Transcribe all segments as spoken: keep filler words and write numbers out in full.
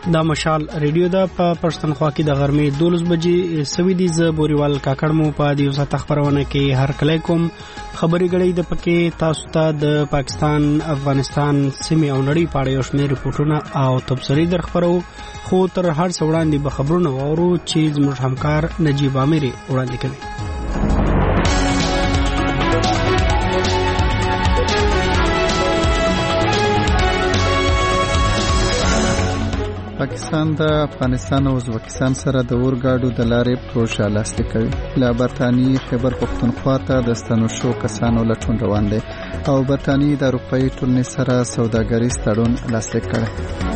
دا مشال ریډیو دا په پښتونخوا کې د غرمې دولس بجې سوي دي. ز بوريوال کاکړ مو په دیو سات خبرونه کې هر کله کوم خبري غړي د پکې تاسو ته د پاکستان افغانستان سیمه او نړۍ په اړه یو شمېر ریپورتونه او تبصرې درخبرو. خو تر هر څه وړاندې به خبرونه واورو چې زموږ همکار نجیب عامر وړاندې کوي. پاکستان د افغانستان او ازبکستان سره د اورګاډو د لارې پروژه لاسلیک کوي. له برتانیې خیبر پختونخوا ته د ستنو شو کسانو لټون روان دی او برتانیې د اروپایي ټولنې سره سوداګریز تړون لاسلیک کړی.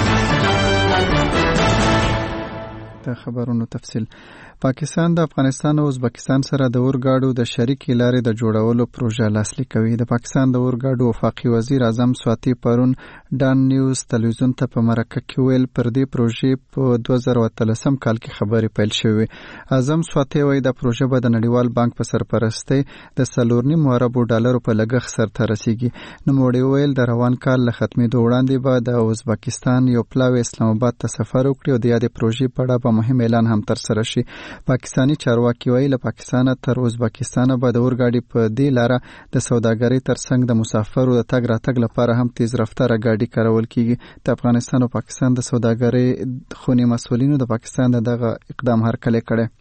د خبرونو تفصیل. پاکستان د افغانستان او ازبکستان سره د اورګاډو د شریکې لارې د جوړولو پروژه لاسلیک کوي. د پاکستان د اورګاډو وفاقي وزیر اعظم سواتی پرون ډان نیوز تلویزیون ته په مرکه کې ویل پر دې پروژې په دوه زره اتلسم کال کې خبرې پیل شوې. اعظم سواتی وایي د پروژه به د نړیوال بانک په سرپرستۍ د څلور نیم اربو ډالرو په لګښت سرته رسیږي. نوموړي ویل د روان کال له ختمېدو وړاندې به د ازبکستان یو پلاوی اسلام آباد ته سفر وکړي او د یادې پروژې په اړه به مهم اعلان هم ترسره شي. پاکستانی چارواکي وایي له پاکستانه تر ازبکستانه به د اورګاډي په دې لاره د سوداګرۍ ترڅنګ د مسافرو د تګ راتګ لپاره هم تیز رفتاره ګاډي کارول کیږي. د افغانستان او پاکستان د سوداګرۍ خونی مسؤلینو د پاکستان دغه اقدام هرکلی کړی.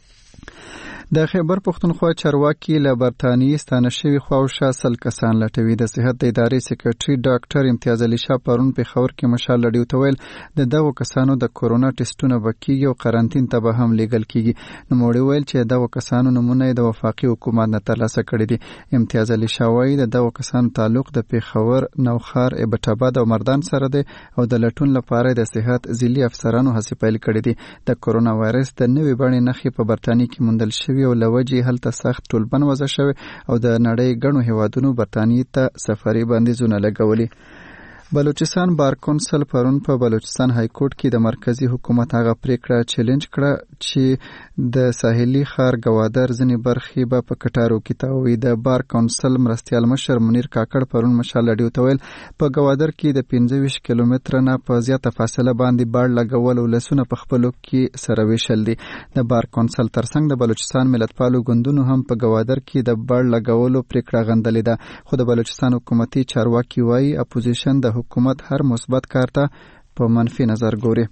د خیبر پختونخوا چارواکي له برتانیې ستانه شوي خواوشا سل کسان لټوي. د صحت د ادارې سکرټري ډاکټر امتیاز علي شاه پرون پېښور کې مشال لډیو ته ویل د دغو کسانو د کورونا ټسټونه به کیږي او قرنطین ته به هم لیږل کیږي. نوموړي ویل چې دغو کسانو نمونه د وفاقي حکومت نه ترلاسه کړي دي. امتیاز علي شاه وایي د دغو کسانو تعلق د پېښور، نوخار، ایبټ او مردان سره دی او د لټون لپاره د صحت ځلي افسرانو هڅې پیل کړي دي. د کورونا وایرس د نوې بڼې نښې په برتانیې کې موندل شوي او لوجې هلته سخت ټولبند وضع شوی او د نړۍ ګڼو هیوادونو برتانیې ته سفري بندیزونه لګولي. بلوچستان بار کونسل پرون په بلوچستان های کورټ کې د مرکزی حکومت هغه پریکړه چیلنج کړه چې د ساحلي ښار ګوادر ځینې برخې به په کټارو کې تاوي. د بار کونسل مرستیال مشر منیر کاکړ پرون مشال لډیو ته ویل په ګوادر کې د پنځه ویشت کیلومتره نه په زیاته فاصله باندې باړ لګول او لسونه په خپلو کې سره ویشل دي. د بار کونسل ترڅنګ د بلوچستان ملتپالو ګوندونو هم په ګوادر کې د باړ لګولو پریکړه غندلې ده. خو د بلوچستان حکومتي چارواکي وایي اپوزیشن د حکومت هر مثبت کار ته په منفي نظر ګوري.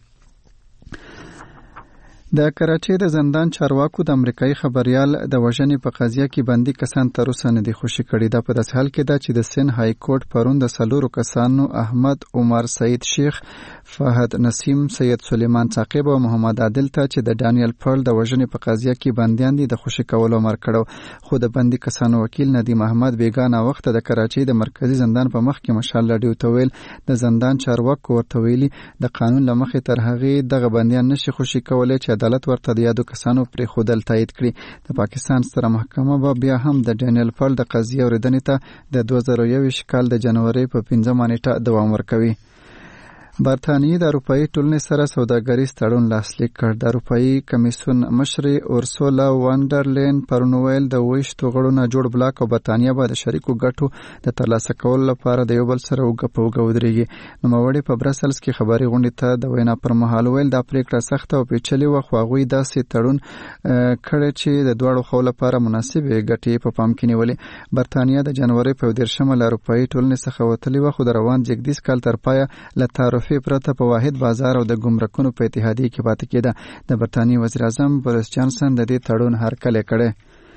د کراچۍ د زندان چارواکو د امریکایي خبريال د وژنې په قضیه کې بندي کسان تر اوسه نه دي خوشي کړي. دا په داسې حال کې ده چې د سین های کورټ پرون د څلورو کسانو احمد عمر سعید شیخ، فهد نسیم، سید سلیمان ثاقب او محمد عادل ته چې د ډانیل پرل د وژنې په قضیه کې بندیان دي د خوشي کولو امر کړو. خو د بندي کسانو وکیل ندیم احمد بیگانه وخت د کراچۍ د مرکزی زندان په مخ کې مشال لډیو ته ویل د زندان چارواکو ورته ویلي د قانون لمخې تر هغې دغه بندیان نشي خوشي کولای چې عدالت ورته د یادو کسانو پرې خودل تایید کړي. د پاکستان ستره محکمه به بیا هم د ډانیل پرل د قضیې اوریدنې ته د دوه زره یوویشت کال د جنوري په پنځمه نیټه دوام ورکوي. برتانیې د اروپایي ټولنې سره سوداګریز تړون لاسلیک کړ. د اروپایي کمیسیون مشرې اورسولا وانډرلین پرون ویل د ویشتو غړو نه جوړ بلاک او برتانیه به د شریکو ګټو د ترلاسه کولو لپاره د یو بل سره اوږه په اوږه ودرېږي. نوموړي په برسلز کې خبري غونډې ته د وینا پر مهال ویل دا پریکړه سخته او پیچلې وه، خو هغوی داسې تړون کړی چې د دواړو خواو لپاره مناسبې ګټې په پام کې نیولې. برتانیه د جنوري په دېرشمه له اروپایي ټولنې څخه وتلې وه، خو د روان زېږدیز کال تر پایه له تعرفې پرته په واحد بازار او د ګمرکونو په اتحادیې کې پاتې کېده. د برتانیې وزیر اعظم بوریس جانسن د دې تړون هرکلی کړی.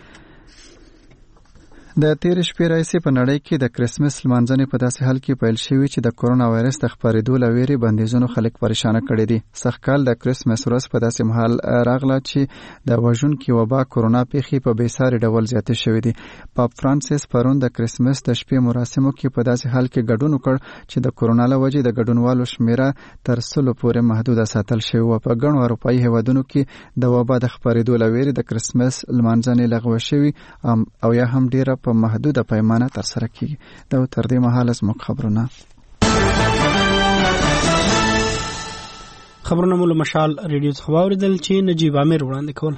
د تیرې شپې راهیسې په نړۍ کې د کرسمس لمانځنې په داسې حال کې پیل شوي چې د کورونا وایرس د خپرېدو له ویرې بندیزونو خلک پریشانه کړي دي. سږکال د کرسمس ورځ په داسې مهال راغله چې د وژونکي وبا کورونا پیښې په بېساري ډول زیاتې شوې دي. پاپ فرانسیس پرون د کرسمس د شپې مراسمو کې په داسې حال کې ګډون وکړ چې د کورونا له وجې د ګډونوالو شمېره تر سلو پورې محدوده ساتل شوې وه. په ګڼو اروپایي هېوادونو کې د وبا د خپرېدو له ویرې د کرسمس لمانځنې لغوه شوي او یا هم ډېره په محدوده پیمانه تر سره کیږي. دا تر دې مهاله زموږ خبرونه خبرونه مو له مشال ریډیو څخه واوریدل چې نجیب عامر وړاندې کول.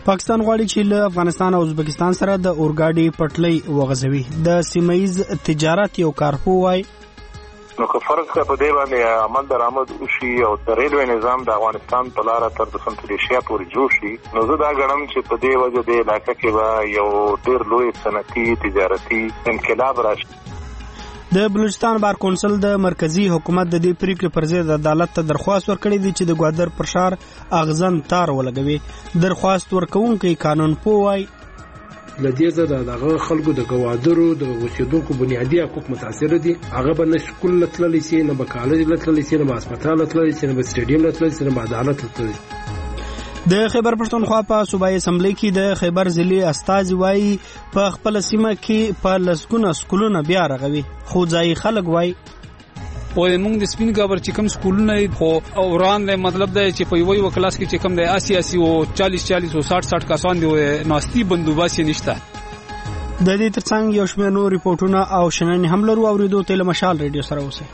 پاکستان غواړي چې له افغانستان او ازبکستان سره د اورګاډي پټلۍ وغځوي. د سیمه‌ییز تجارت یو کارپو وایي نو که فرض کړه په دې باندې عمل درآمد وشي او د ریلوې نظام د افغانستان په لاره تر د سنتر ایشیا پورې جوړ شي، نو زه دا ګڼم چې په دې وجه د علاقه کې به یو ډېر لوی صنعتي تجارتي انقلاب راشي. د بلوچستان بار کونسل د مرکزی حکومت د دې پریکړې پر ضد عدالت ته درخواست ورکړی دی چې د ګوادر پر شار اغزن تار ولګوي. درخواست ورکوونکی قانون پوهاوی لدې زده دغه خلکو د ګوادرو د اوسېدونکو بنیادي حقوق متاثر دي. هغه به نه سکول لتللی سي، نه به کالج لتللی سي، نه به هسپتال لتللی سي، نه به سټیډیم لتللی سي، نه به عدالت لتللی سي. د خیبر پښتونخوا په صوبایي اسمبلی کې د خیبر ضلعي استازي وایي په خپل سیمه کې په لسګونه سکولونه بیا رغوي، خو ځایي خلک وایي او موږ د سپین ګابر چې کوم سکولونه خو اوران دی، مطلب دی چې په یوې و کلاس کې چې کوم دی اسی اسی او چالیس چالیس او ساټ ساټ کسان دی ناستي بندوبست نشته. د دې ترڅنګ یو شمېر نور ریپورتونه او شننې هم لرو، اوریدو ته له مشال ریډیو سره اوسئ.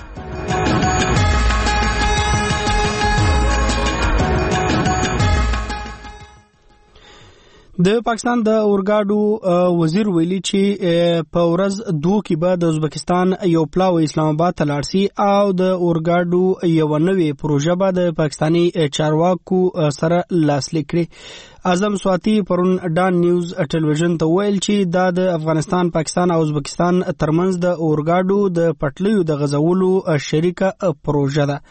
د پاکستان د اورګاډو وزیر ویلي چې په ورځ دوه کې به د ازبکستان یو پلاو اسلام آباد ته لاړ شي او د اورګاډو یو نوې پروژه به د پاکستاني چارواکو سره لاسلیک کړي. اعظم سواتی پرون ډان نیوز ټلویزیون ته ویل چې دا د افغانستان، پاکستان او ازبکستان ترمنځ د اورګاډو د پټلیو د غځولو شریکه پروژه ده.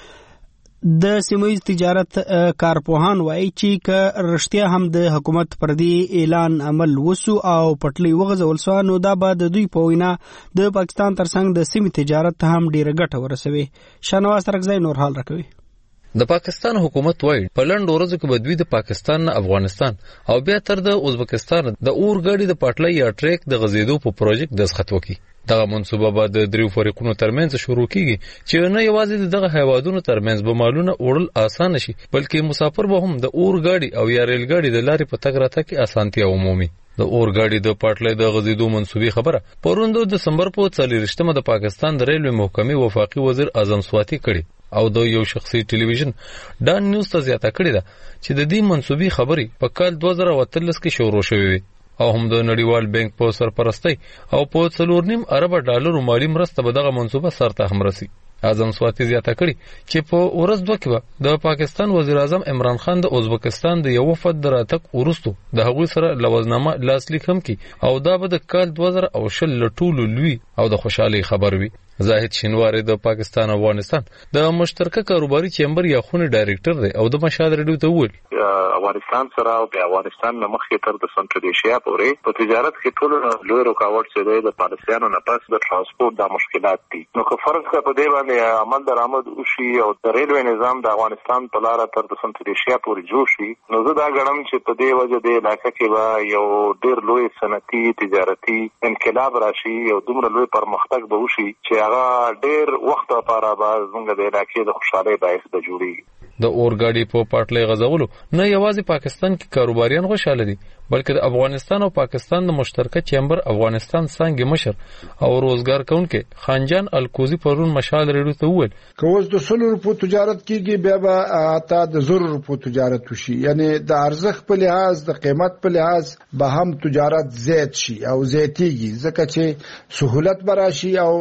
د سیمه‌ییز تجارت کارپوهان وایي چې که رښتیا هم د حکومت پر دې اعلان عمل وسو او پټلۍ وغځول سو، نو دا به د دوی په وینا د پاکستان ترڅنګ د سیمې تجارت ته هم ډیره ګټه ورسوي. شاهنواز ترکزی نور حال راکوي. د پاکستان حکومت وایي په لنډ ورځو کې به دوی د پاکستان نه افغانستان او بیا تر د ازبکستان د اورګاډي د پټلۍ یا ټریک د غځېدو په پروژیکټ دستخط وکړي. دغه منصوبه به د دریو فریقونو ترمنځ شروع کیږي چې نه یوازې دغه هیوادونو ترمنځ به مالونه وړل اسانه شي، بلکې مسافر به هم د اورګاډي او یا ریل ګاډي د لارې په تګ راتګ کې اسانتیا ومومي. د اورګاډي د پټلۍ د غځېدو منصوبې خبره پرون د دسمبر په څلوېښتمه د پاکستان د ریلوې محکمې وفاقي وزیر اعظم سواتی کړي او د یو شخصي ټلویزیون ډان نیوز ته زیاته کړې ده چې د دې منصوبې خبرې په کال دوه زره اتلس کې شروع شوې وي او هم د نړیوال بانک په سرپرستۍ او په څلور نیم ارب ډالرو مالی مرسته به دغه منصوبه سرته هم رسي. اعظم سواتی زیاته کړي چې په ورځ دوه کې د پاکستان وزیر اعظم عمران خان د ازبکستان د یو وفد د راتګ وروسته د هغوی سره لوزنامه لاسلیک هم کړي او دا به د کال دوه زره او شل له ټولو لوی او د خوشحالۍ خبر وي. زاهد شینواری د پاکستان او افغانستان د مشترکه کاروباري چیمبر یا خونې ډایریکټر دی او د مشهد ریډیو ته وویل افغانستان سره او د افغانستان نه مخکې تر د سنترل ایشیا پورې په تجارت کې ټول لوی رکاوټ چې دی د پالیسیانو نه پس د ترانسپورت د مشکلات دي. نو که فرض کړه په دې باندې عمل درآمد وشي او د ریلوې نظام د افغانستان په لاره تر د سنترل ایشیا پورې جوړ شي، نو زه دا ګڼم چې په دې وجه د علاقه کې به یو ډېر لوی صنعتي تجارتي انقلاب راشي او دومره لوی پرمختګ به وشي چې هغه ډېر وخت لپاره به زموږ د علاقې د خوشحالۍ باعث به جوړېږي. د اورګاډي په پټلۍ غځولو نه یوازې پاکستان کې کاروباریان خوشاله دي، بلکې د افغانستان او پاکستان د مشترکه چیمبر افغانستان څنګه مشر او روزګار کونکي خانجان الکوزی پرون مشال ریډیو ته وویل که اوس د سلو روپو تجارت کیږي بیا به حتی د زرو روپو تجارت وشي، یعنی د ارزښت په لحاظ د قیمت په لحاظ به هم تجارت زیات شي او زیاتیږي، ځکه چې سهولت براشي او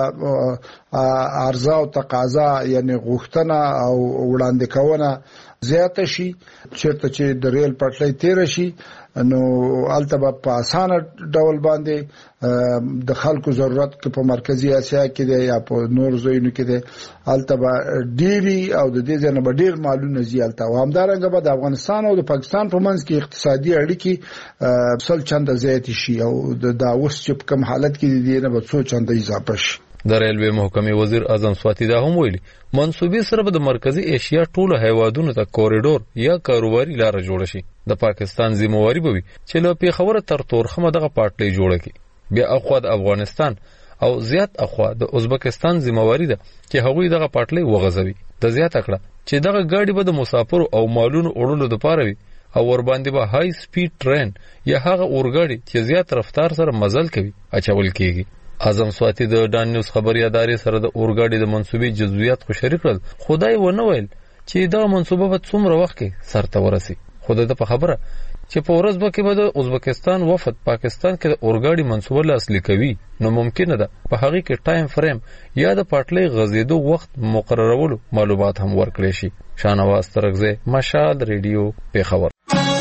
عرضه او تقاضا یعنی غوښتنه او وړاندې کونه زیاته شي. چیرته چې د ریل پټلۍ تیر شي نو البته په اسانه ډول باندې د خلکو ضرورت کې په مرکزی اسیا کې دی یا په نور ځایونو کې دی البته ډیری او د دې ځنه به ډیر مالونه زیالته او همدارنګه به د افغانستان او د پاکستان په منځ کې اقتصادي اړیکې سل چنده زیات شي او د اوس چې کوم حالت کې دي نه به څو چنده اضافه شي. د ریلوې محکمې وزیر اعظم سواتی دا هم ویلي منصوبې سره به د مرکزی ایشیا ټولو هیوادونو ته کوریډور یا کاروباري لار جوړ شي. د پاکستان ذمہواری به وي چې له پیښور تر تورخمه دغه پټلۍ جوړه کړي. بیا اخوا د افغانستان او زیات اخوا د ازبکستان ذمہواری ده چې هغوی دغه پټلۍ وغځوي. د زیات کړه چې دغه ګاډي به د مسافرو او مالونو وړلو لپاره وي او ور باندې به های سپیډ ټرین یا هغه اورګاډي چې زیات رفتار سره مزل کوي اچول کیږي. اعظم سواتی د ډان نیوز خبري ادارې سره د اورګاډي د منصوبې جزئیات خو شریک کړل، خدای ونه ویل چې دا منصوبه به څومره وخت کې سرته ورسي. خدای ته په خبره چې په ورځ به کې به د ازبکستان وفد پاکستان کې د اورګاډي منصوبه لاسلیک کوي نو ممکنه ده په هغه کې ټایم فریم یا د پټلۍ غزیدو وخت مقررولو معلومات هم ورکړي شي. شانواز ترغزه، مشال ریډیو، پیښور.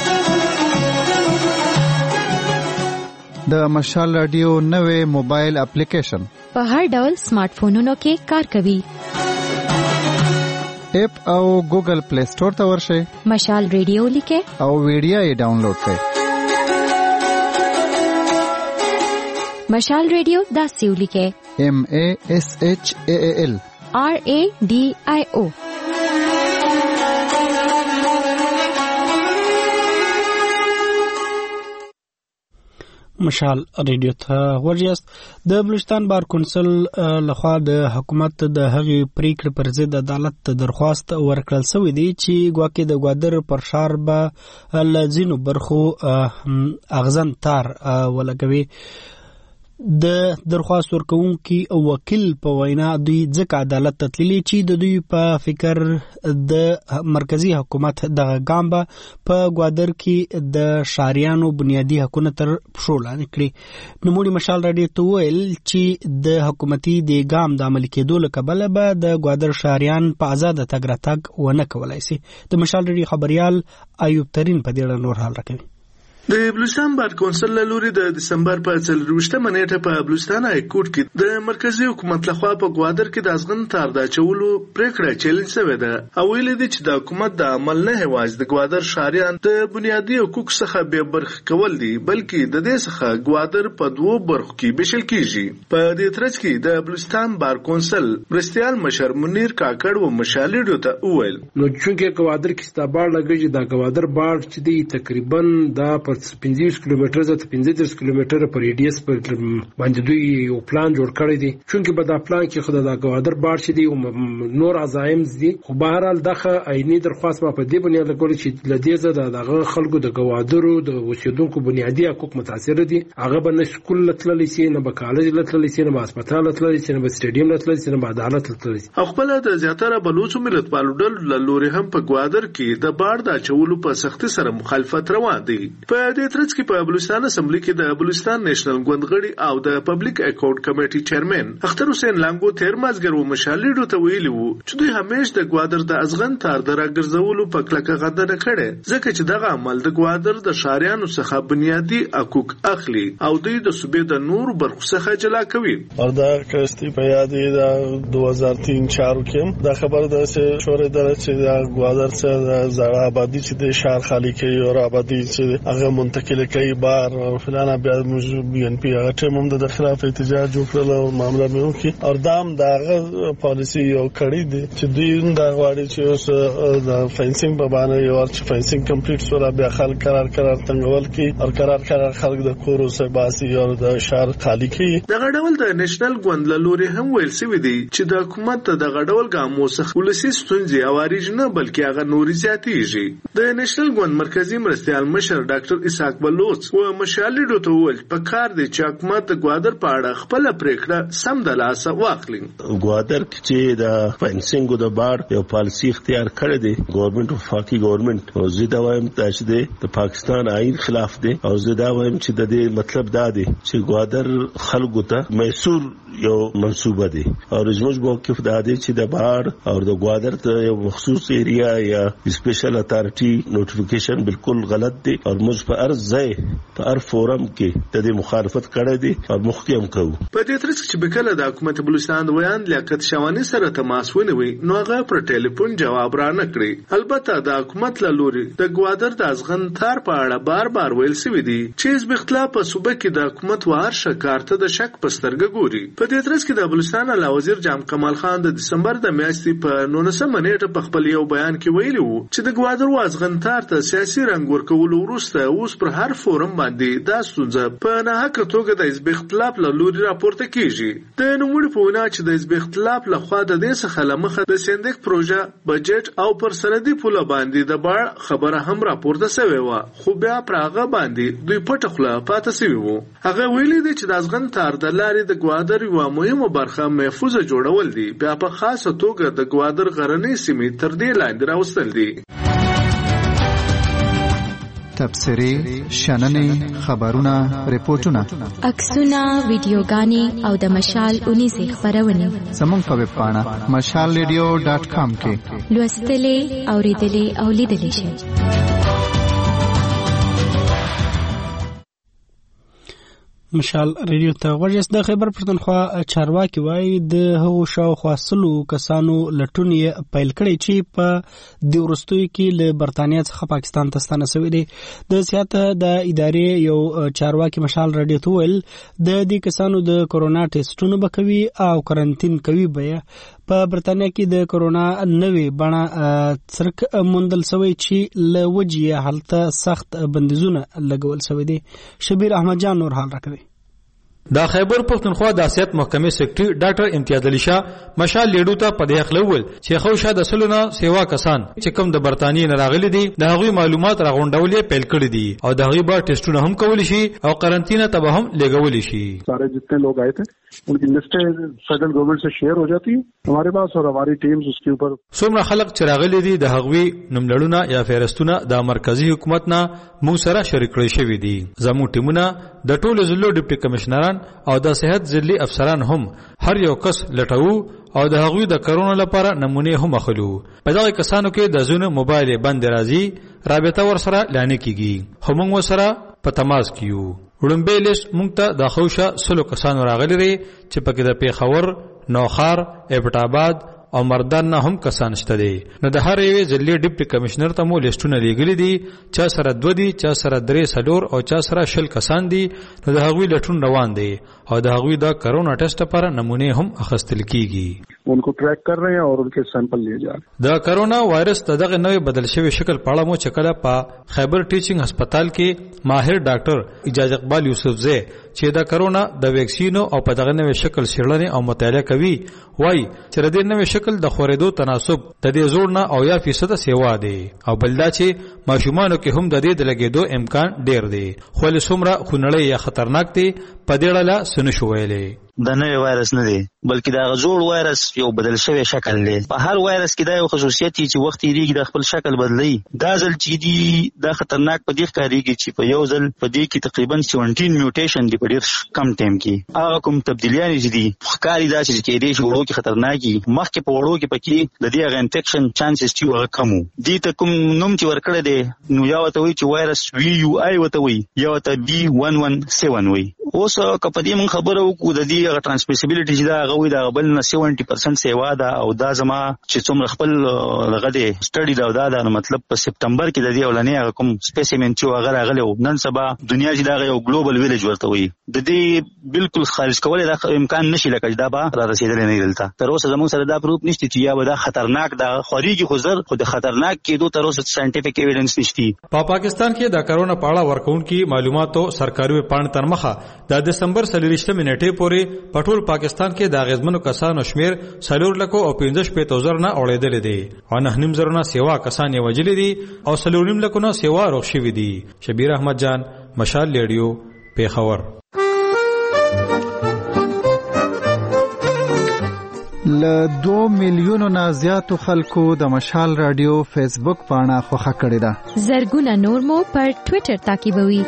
د مشال رادیو نوې موبایل اپلیکیشن په هر ډول سمارټ فونونو کې کار کوي. اپ او ګوګل پلی سٹور ته ورشئ، مشال ریډیو لیکه او ویډیو یې ډاونلوډ کړئ. مشال ریډیو داسې ولیکه، ایم ا اس ایچ ا ال آر ا ډي آی او. مشال ریډیو ته ورجاست. د بلوچستان بار کونسل لخوا د حکومت د هغې پریکړې پر ضد عدالت درخواست ورکړل شوی دی چې ګواکې د ګوادر پر ښار به له ځینو برخو اغزن تار ولګوي. د درخواست ورکوونکي وکیل په وینا دوی ځکه عدالت ته تللي چې د دوی په فکر د مرکزی حکومت دغه ګام به په ګوادر کې د ښاریانو بنیادي حقونه تر پښو لاندې کړي. نوموړي مشال راډیو ته وویل چې د حکومتي د ګام د عملي کېدو له کبله به د ګوادر ښاریان په ازاده تګ راتګ ونه کولی شي. د مشال راډیو خبریال ایوب ترین په دې اړه نور حال راکوي. د بلوچستان بار کونسل له لوري د دسمبر په څلرویشتمه نیټه په بلوچستان های کورټ کې د مرکزی حکومت لخوا په ګوادر کې د ازغن تار د اچولو پریکړه چیلنج شوې ده. او ویل دي چې د حکومت د عمل نه هواز د ګوادر ښاریان د بنیادي حقوق څخه بې برخې کول دي، بلکې د دې څخه ګوادر په دوو برخو کې بشل کیږي. په دې ترڅ کې د بلوچستان بار کونسل مرستیال مشر منیر کاکړ و مشالډو ته وویل نو چې ګوادر کې ستابار لګي د ګوادر بار چې دی تقریبا دا په پنځه کیلومتره ته پنځه کیلومتره پر ریډیس پر باندې دوی یو پلان جوړ کړی دی، چونکه په دا پلان کې خدای د ګوادر بار چې دی نور عزایم دي. خو به هر حال دغه عیني درخواست ما په دې بنیاد لګول چې لدې زده دغه خلکو د ګوادرو د اوسیدونکو بنیادي حقوق متاثر دي. هغه به نه سکول لتللی سي، نه به کالج لتللی سي، نه به هسپتال لتللی سي، نه به سټیډیم لتللی سي، نه به عدالت لتللی سي. خپل د زیاتره بلوچو ملتپالو ډلو لوري هم په ګوادر کې د بار د چولو په سختي سره مخالفت روان دي. په دې ترڅ کې په بلوچستان اسمبلی کې د بلوچستان نېشنل ګوندغړي او د پبلک اکاونټ کمیټي چیرمن اختر حسین لانګو تیر مازګر و مشالډو ته ویلي وو چې دوی همیش د ګوادر د ازغن تار د راګرځولو په کلکه غندنه کړې، ځکه چې دغه عمل د ګوادر د ښاریانو څخه بنیادي حقوق اخلي او دوی د صوبې د نور برخو څخه جلا کوي. اور دا کستی په یاد دی د دوه هزار تین چار کې دا خبر ده چې شورې درته چې د ګوادر څخه زړه آبادی چې د ښار خالی کوي او آبادی چې هغه منتقل کوي بار فلانه بیا بي ان پی هغه ټیم هم د خلاف احتجاج جوړ کړل او معاملې مې وکړي. او دام داغه پالیسی یو کړی دی چې دوی دا غواړي چې اوس د فینسینګ په باندې یو چې فینسینګ کمپلیټ سره بیا خلک قرار قرار تنګول کی او قرار قرار خلک د کورو سره باسي او د شهر خالی کی. دغه ډول د نېشنل ګوند له لوري هم ویل شوی دی چې د حکومت دغه ډول ګامو څخه ولسی ستونزې اوریج نه بلکې هغه نوري زیاتېږي. د نېشنل ګوند مرکزی مرستیال مشر ډاکټر اسحاق بلوچ و مشالډو ته وویل په کار دی چې حکومت د ګوادر په اړه خپل پریکړه سم د لاسه واخلي. ګوادر چې د فینسینګ د بار یو پالیسی اختیار کړی دی ګورنمنت او فاقي ګورنمنت، او زه دا وایم چې د پاکستان آئین خلاف دی، او زه دا وایم چې د دې مطلب دا دی چې ګوادر خلکو ته میسور یو منصوبه دی او زموږ موقف دا دی چې د بار او د ګوادر ته یو مخصوص ایریا یا سپیشل اتارټي نوټیفیکیشن بالکل غلط دی او موږ په ارز ځای په هر فورم کې د دې مخالفت کړی دی او مخکیم کوو. په دې ترڅ کې بکله د حکومت بلوچستان ویان لیاقت شوانی سره تماس ونیوي نو هغه پر ټلیفون جواب را نه کړی. البته د حکومت له لوري د ګوادر د ازغن تار په اړه بار بار ویل شوی دی چې حزب اختلاف په صوبه کې د حکومت وهر شکارته د شک په سترګه ګوري. په دې ترڅ کې د بلوچستان اعلی وزیر جام کمال خان د دسمبر د میاشتې په نولسمه نیټه په خپل یو بیان کې ویلي وو چې د ګوادر ازغن تار ته سیاسي رنګ ورکول وروسته اوس پر هر فورم باندې دا ستونزه په ناحقه توګه د حزب اختلاف له لوري راپورته کیږي. د نوموړي په وینا چې د حزب اختلاف له خوا د دې څخه له مخه د سندک پروژه بجټ او پر سرحدي پوله باندې د باړ خبره هم راپورته شوې وه، خو بیا پر هغه باندې دوی پټه خوله پاتې شوي وو. هغه ویلي دی چې د ازغن تار د لارې د ګوادر یوه مهمه برخه محفوظه جوړول دي، بیا په خاصه توګه د ګوادر غرنۍ سیمې تر دې لاندې راوستل دي. تبصرې شننې خبرونه ریپورتونه عکسونه ویډیوګانې او د مشال اونیزې خبرونه زموږ په ویب پاڼه مشال ریډیو ډاټ کام کې لوستلې اوریدلې او لیدلې شئ. مشال ریډیو ته غوږیاست. د خیبر پښتونخوا چارواکي وایي د هغو شاوخوا سلو کسانو لټون یې پیل کړی چې په دې وروستیو کې له برطانیې څخه پاکستان ته ستانه شوي دي. د سیاست د ادارې یو چارواکي مشال ریډیو ته ویل د دې کسانو د کورونا ټیسټونه به کوي او کرنټین کوي به په برطانیې کې د کورونا نوې بڼه څرک موندل شوی چې له وجې هلته سخت بندیزونه لګول شوي دي. شبیر احمد جان نور حال راکوي. دا خیبر پښتونخوا د سیاست محکمې سیکریټری ډاکټر امتیاز علي شاه مشال لیډو ته په دې خپل ول چې خو شاده سلونه سیوا کسان چې کوم د برتانیې نه راغلي دي د هغوی معلومات راغونډول یې پیل کړی دي او د هغوی به ټیسټونه هم کول شي او قرنطینه ته به هم لګول شي. سارے جتنے لوگ آئے تھے उनकी लिस्टें federal government से शेयर हो जाती है हमारे पास और हमारी टीम्स उसके ऊपर څومره خلک چې راغلي دي د هغوی نوملړونه یا فهرستونه د مرکزی حکومت نه موږ سره شریک کړی شوی دي. زموږ ټیمونه د ټولو ضلعو ډیپټي کمشنران او د صحت ځلي افسران هم هر یو کس لټوو او د هغوی د کرونا لپاره نمونه هم اخلو. په دغه کسانو کې د زونه موبایل بند راځي رابطه ورسره لانه کیږي هم موږ سره په تماس کیو. وړاندې لیست موږ ته د خوشا سلو کسانو راغلي دي چې پکې د پیښور، نوخار، ایبټ آباد او مردان نه هم کسان شته دي. نو د هر یو ځلې ډیپټي کمشنر ته مو لیستونه لګلي دي چې سره دو دي چې سره درې سلور او چې سره شل کسان دي. نو د هغوی لټون روان دي او د هغوی د کرونا ټیسټ لپاره نمونه هم اخیستل کیږي. उनको ट्रैक कर रहे हैं और उनके सैंपल लिए जा रहे हैं. د کرونا وایرس دغه نوې بدل شوی شکل په اړه مو چکله په خیبر ټیچینګ هسپتال کې ماهر ډاکټر اجازه اقبال یوسف زه چې د کرونا د ویکسینو او په دغه نوې شکل شړلنې او مطالعه کوي وای چې د نوې شکل د خورېدو تناسب د دې زوړ نه او یا فیصد سیوا دی او بلدا چې ماشومانو کې هم د دې د لګېدو امکان ډیر دی. خو له څومره خونړی یا خطرناک دی په دې اړه سن شو ویلې. د نوې وایرس نه دی بلکې دا غزوړ وایرس یو بدل شوی شکل دی. په هر وایرس کې دا یو خصوصیت دی چې وخت یې د خپل شکل بدلی. دا ځل چې دی دا خطرناک په دې ښکاریږي چې په یو ځل په دې کې تقریبا سبعتر میوټیشن دی په ډیر کم ټایم کې. هغه کوم تبدیلیان چې دي ښکاری دا چې کې دې وړو کې خطرناکي مخکې په وړو کې پکې د دې غو انفیکشن چانسز چې هغه کم دي. ته کوم نوم چې ورکړه دی نو یا وته وی چې وایرس وی یو آی وته وی یا وته بي یک سه سبعت وی. اوس کپدې من خبره وکړو د دې ترانسمیسیبিলিټی چې دا غوي دا بل نه سبعت پرسنټ سیوا ده او دا زما چې څومره خپل دغه دی سټډي دا دا نو مطلب په سپتمبر کې د دې اولنې کوم سپیسیمن چې هغه راغلی او نن سبا دنیا چې دا یو ګلوبل ویلیج ورته وي د دې بالکل خارج کولای دا امکان نشي لکه دا به را رسیدل نه دلته. تر اوسه زموږ سره دا پروف نشته چې یا به دا خطرناک دا خارجي خزر خو د خطرناک کېدو تر اوسه ساينټیفیک ایویډنس نشته. په پاکستان کې د کرونا په اړه ورکون کې معلوماتو سرکاري پاڼې تر مخه د دسمبر سلیریشته منټې پورې پټول پاکستان کې د غزمنو کسانو شمیر سلور لکو او پنځه شپږ زره نه اورېدل دي او نه نیم زره نه سیوا کسان یې وجلي دي او سلور نیم لکو نه سیوا روغ شوي دي. شبیر احمد جان مشال ریډیو پیښور. ل دو میلیونو نه زیاتو خلکو د مشال رادیو فیسبوک پاڼه خوښه کړې ده. زرګونه نور مو پر ټوئیټر تعقیبوي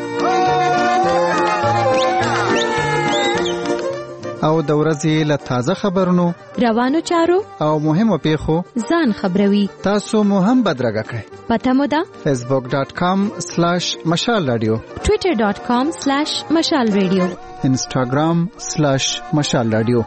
او د ورځې له تازه خبرونو روانو چارو او مهمو پیښو ځان خبروي. تاسو مو هم بدرګه کړئ. پته مو ده facebook dot com slash mashal radio twitter dot com slash mashal radio instagram slash mashal radio.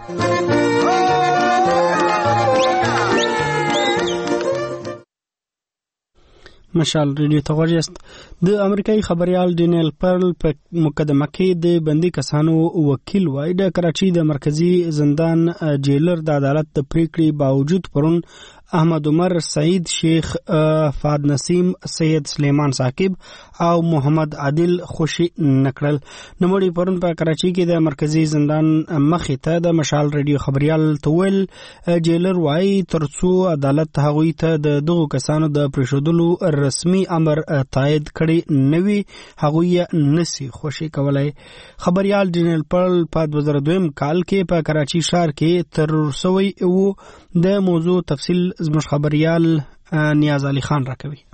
مشال ریډیو ته غوښیاست. د امریکایي خبريال ډینیل پرل په مقدمه کې د بندي کسانو وکیل وای د کراچي د مرکزی زندان جیلر د عدالت د پریکړې باوجود پرون احمد عمر سعید شیخ فاد نسیم سید سلیمان ثاقب او محمد عادل خوشی نکړل. نوموړي پرون په کراچي کې د مرکزی زندان مخې ته د مشال ریډیو خبريال تویل جیلر وای ترڅو عدالت هغوی ته د دغو کسانو د پریښودلو رسمي امر تایید کړي نوي هغوی نسی خوشی کولای. خبريال ډینیل پرل په دوه زره دوه کال کې په کراچي ښار کې تر سوی وو. د موضوع تفصیل زموږ خبريال نیاز علي خان راکوي.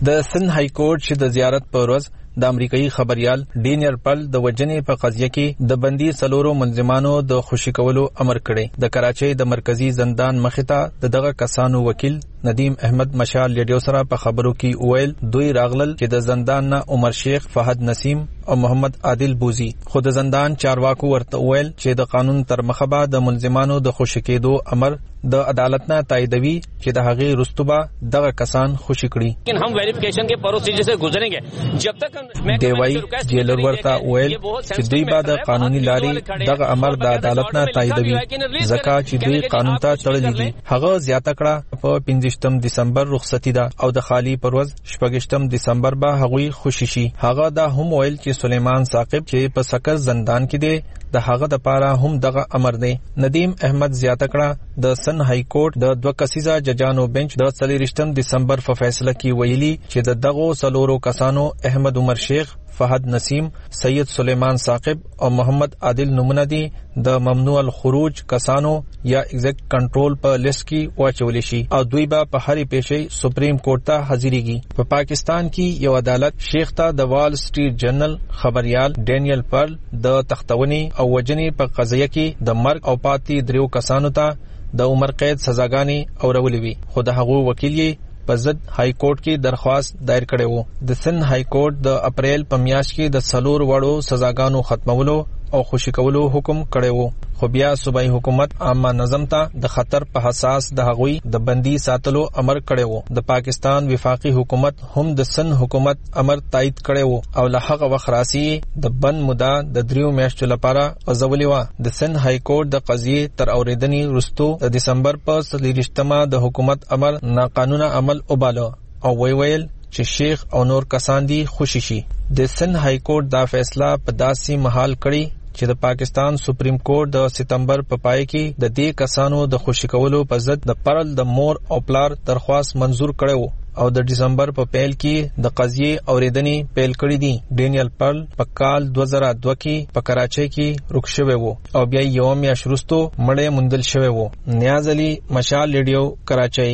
د سند های کورټ چې د زیارت په ورځ د امریکایي خبريال ډینیر پل د وجنې په قضیه کې د بندي سلورو ملزمانو د خوشي کولو امر کړي. د کراچۍ د مرکزی زندان مخته د دغه کسانو وکیل ندیم احمد مشال لیډیو سره په خبرو کې ویل دوی راغلل چې د زندان نه عمر شیخ، فهد نسیم او محمد عادل بوزي. خو د زندان چارواکو ورته ویل چې د قانون تر مخه به د ملزمانو د خوشي کېدو امر د عدالت نه تاییدوي چې د هغې رستوبه دغه کسان خوشي کړي. لیکن هم ویریفیکیشن کې پروسیجر سے گزرेंगे जब तक دی وای جیلر ورته ویل چې دوی به د قانوني لارې دغه امر د عدالت نه تاییدوي ځکه چې دوی قانون ته تړلي دي. هغه زیاته کړه په پنځم دسمبر رخصتي ده او د خالی پروز شپږم دسمبر به هغوی خوشي شي. هغه دا هم ویل چې سلیمان ثاقب چې په سکر زندان کې دی د هغه د پاره هم دغه امر دی. ندیم احمد زیاته کړه د سن های کورټ د دوه کسیزه ججانو بنچ د څلورشتم دسمبر په فیصله کې ویلي چې د دغو سلورو کسانو احمد عمر شیخ، فهد نسیم، سید سلیمان ثاقب او محمد عادل نمونه دي د ممنوع الخروج کسانو یا ایگزیکټ کنټرول په لیست کې واچول شي او دوی به په هرې پیښې سپریم کورټ ته حاضرېږي. په پاکستان کې یو عدالت شیخ ته د وال سټریټ جرنل خبريال ډینیل پرل د تختونی او وجنې په قضیه کې د مرګ او پاتې دریو کسانو ته د عمر قید سزاګانې اورولې وي، خو د هغو وکیل یې په ضد های کورټ کې درخواست دایر کړی وو. د سند های کورټ د اپریل په میاشت کې د څلور وړو سزاګانو ختمولو او خوشي کولو حکم کړی وو، خو بیا صوبایي حکومت عامه نظم ته د خطر په حساس د هغوی د بندي ساتلو امر کړی وو. د پاکستان وفاقي حکومت هم د سند حکومت امر تایید کړی وو او له هغه وخت راسي د بند موده د دریو میاشتو لپاره ازولې وه. د سند های کورټ د قضیې تر اورېدنې وروستو د دسمبر په څلېرویشتمه د حکومت امر ناقانونه عمل وباله او وی ویل چې شیخ او نور کسان دي خوشي شي. د سند های کورټ دا فیصله په داسې مهال کړی چې د پاکستان سپریم کورټ د ستمبر په پای کې د دې کسانو د خوشي کولو په ضد د پرل د مور او پلار درخواست منزور کړو او د دسمبر په پیل کې د قضیې اوریدنې پیل کړې دي. ډینیل پرل په کال دوه زره دوه کې په کراچۍ کې رک شوی وو او بیا یو میاشت وروسته مړی موندل شوی وو. نیاز علي، مشال ریډیو، کراچۍ.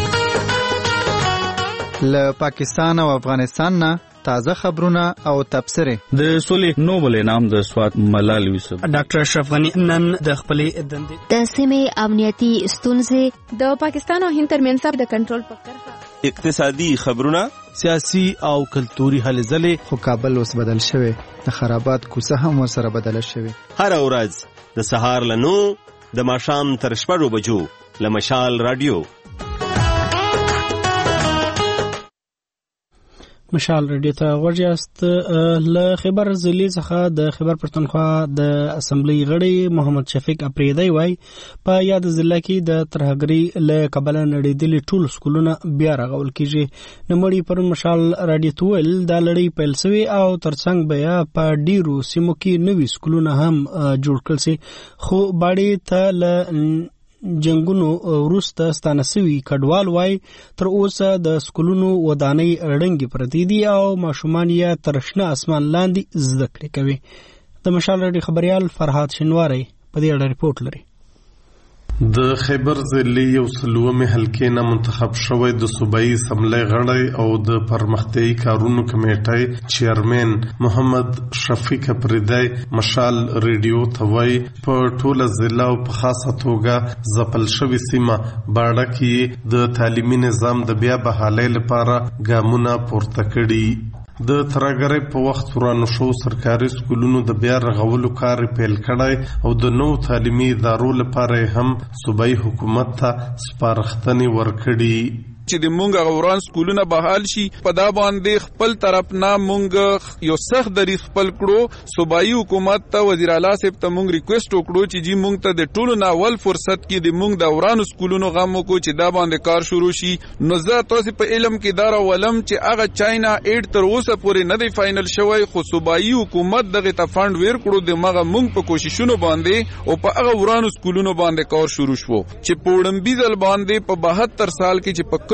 له پاکستان او افغانستان نه تازه خبرونه او تبصره. د سولې نوبل انعام د سوات ملال یوسف ډاکټر اشرف غنی نن د خپلې دندې د سیمې امنیتي ستونزې د پاکستان او هند ترمنځ د کنټرول په کرښه، اقتصادي خبرونه، سیاسي او کلتوري هلې ځلې. خو کابل اوس بدل شوی، د خرابات کوڅه هم ورسره بدله شوی. هر ورځ د سهار له نو د ماښام تر شپږو بجو له مشال رادیو. مشال ریډیو ته غوږیاست. له خیبر ضلع څخه د خیبر پښتونخوا د اسمبلی غړی محمد شفیق اپریدی وای په یاد ضلع کې د ترهګری له کبله نړیدلې ټول سکولونه بیا رغول کیږي. نمړی پرون مشال رادیو تول د لړۍ پیل سوی او ترڅنګ بیا په ډیرو سیمو کې نوي سکولونه هم جوړ کړل سي، خو باندې ته له جنگونو وروسته ستانه سوي کډوال وای تر اوسه د سکولونو ودانۍ رنګي پرتی دي او ماشومان یې تر شنه اسمان لاندې زده کړې کوي. د مشال رادیو خبريال فرهاد شنواری په دې اړه ریپورت لري. د خیبر ضلع یو سلومه حلقې نه منتخب شوی د صوبایي اسمبلی غړی او د پرمختیايي کارونو کمیټې چیرمن محمد شفیق اپریدی مشال ریډیو ته وایي په ټوله ضلع او په خاصه توګه ځپل شوې سیمه باړه کې د تعلیمي نظام د بیا بحالۍ لپاره ګامونه پورته کړي. د ترهګرۍ په وخت ورانو شو سرکاري سکولونو د بیا رغولو کار پیل کړی او د نوو تعلیمي ادارو لپاره هم صوبایي حکومت ته سپارښتنې ورکړي چې د مونږ غوران سکولونه بحال شي. په دا باندې خپل طرف نه مونږ یو سخت دریځ خپل کړو. صوبایي حکومت ته وزیر اعلی صاحب ته مونږ ریکوست وکړو چې جی مونږ ته د ټولو ناول فرصت کې د مونږ د وران سکولونو غم وکړو چې دا باندې کار شروع شي. نو زه تاسو په علم کې دا راولم چې هغه چاینا ایډ تر اوسه پورې نه دی فائنل شوی، خو صوبایي حکومت دغه ته فند ور کړو د مغه مونږ په کوششونو باندې او په هغه وران سکولونو باندې کار شروع شو چې په وړاندې ځل باندې په بهتر سال کې چې په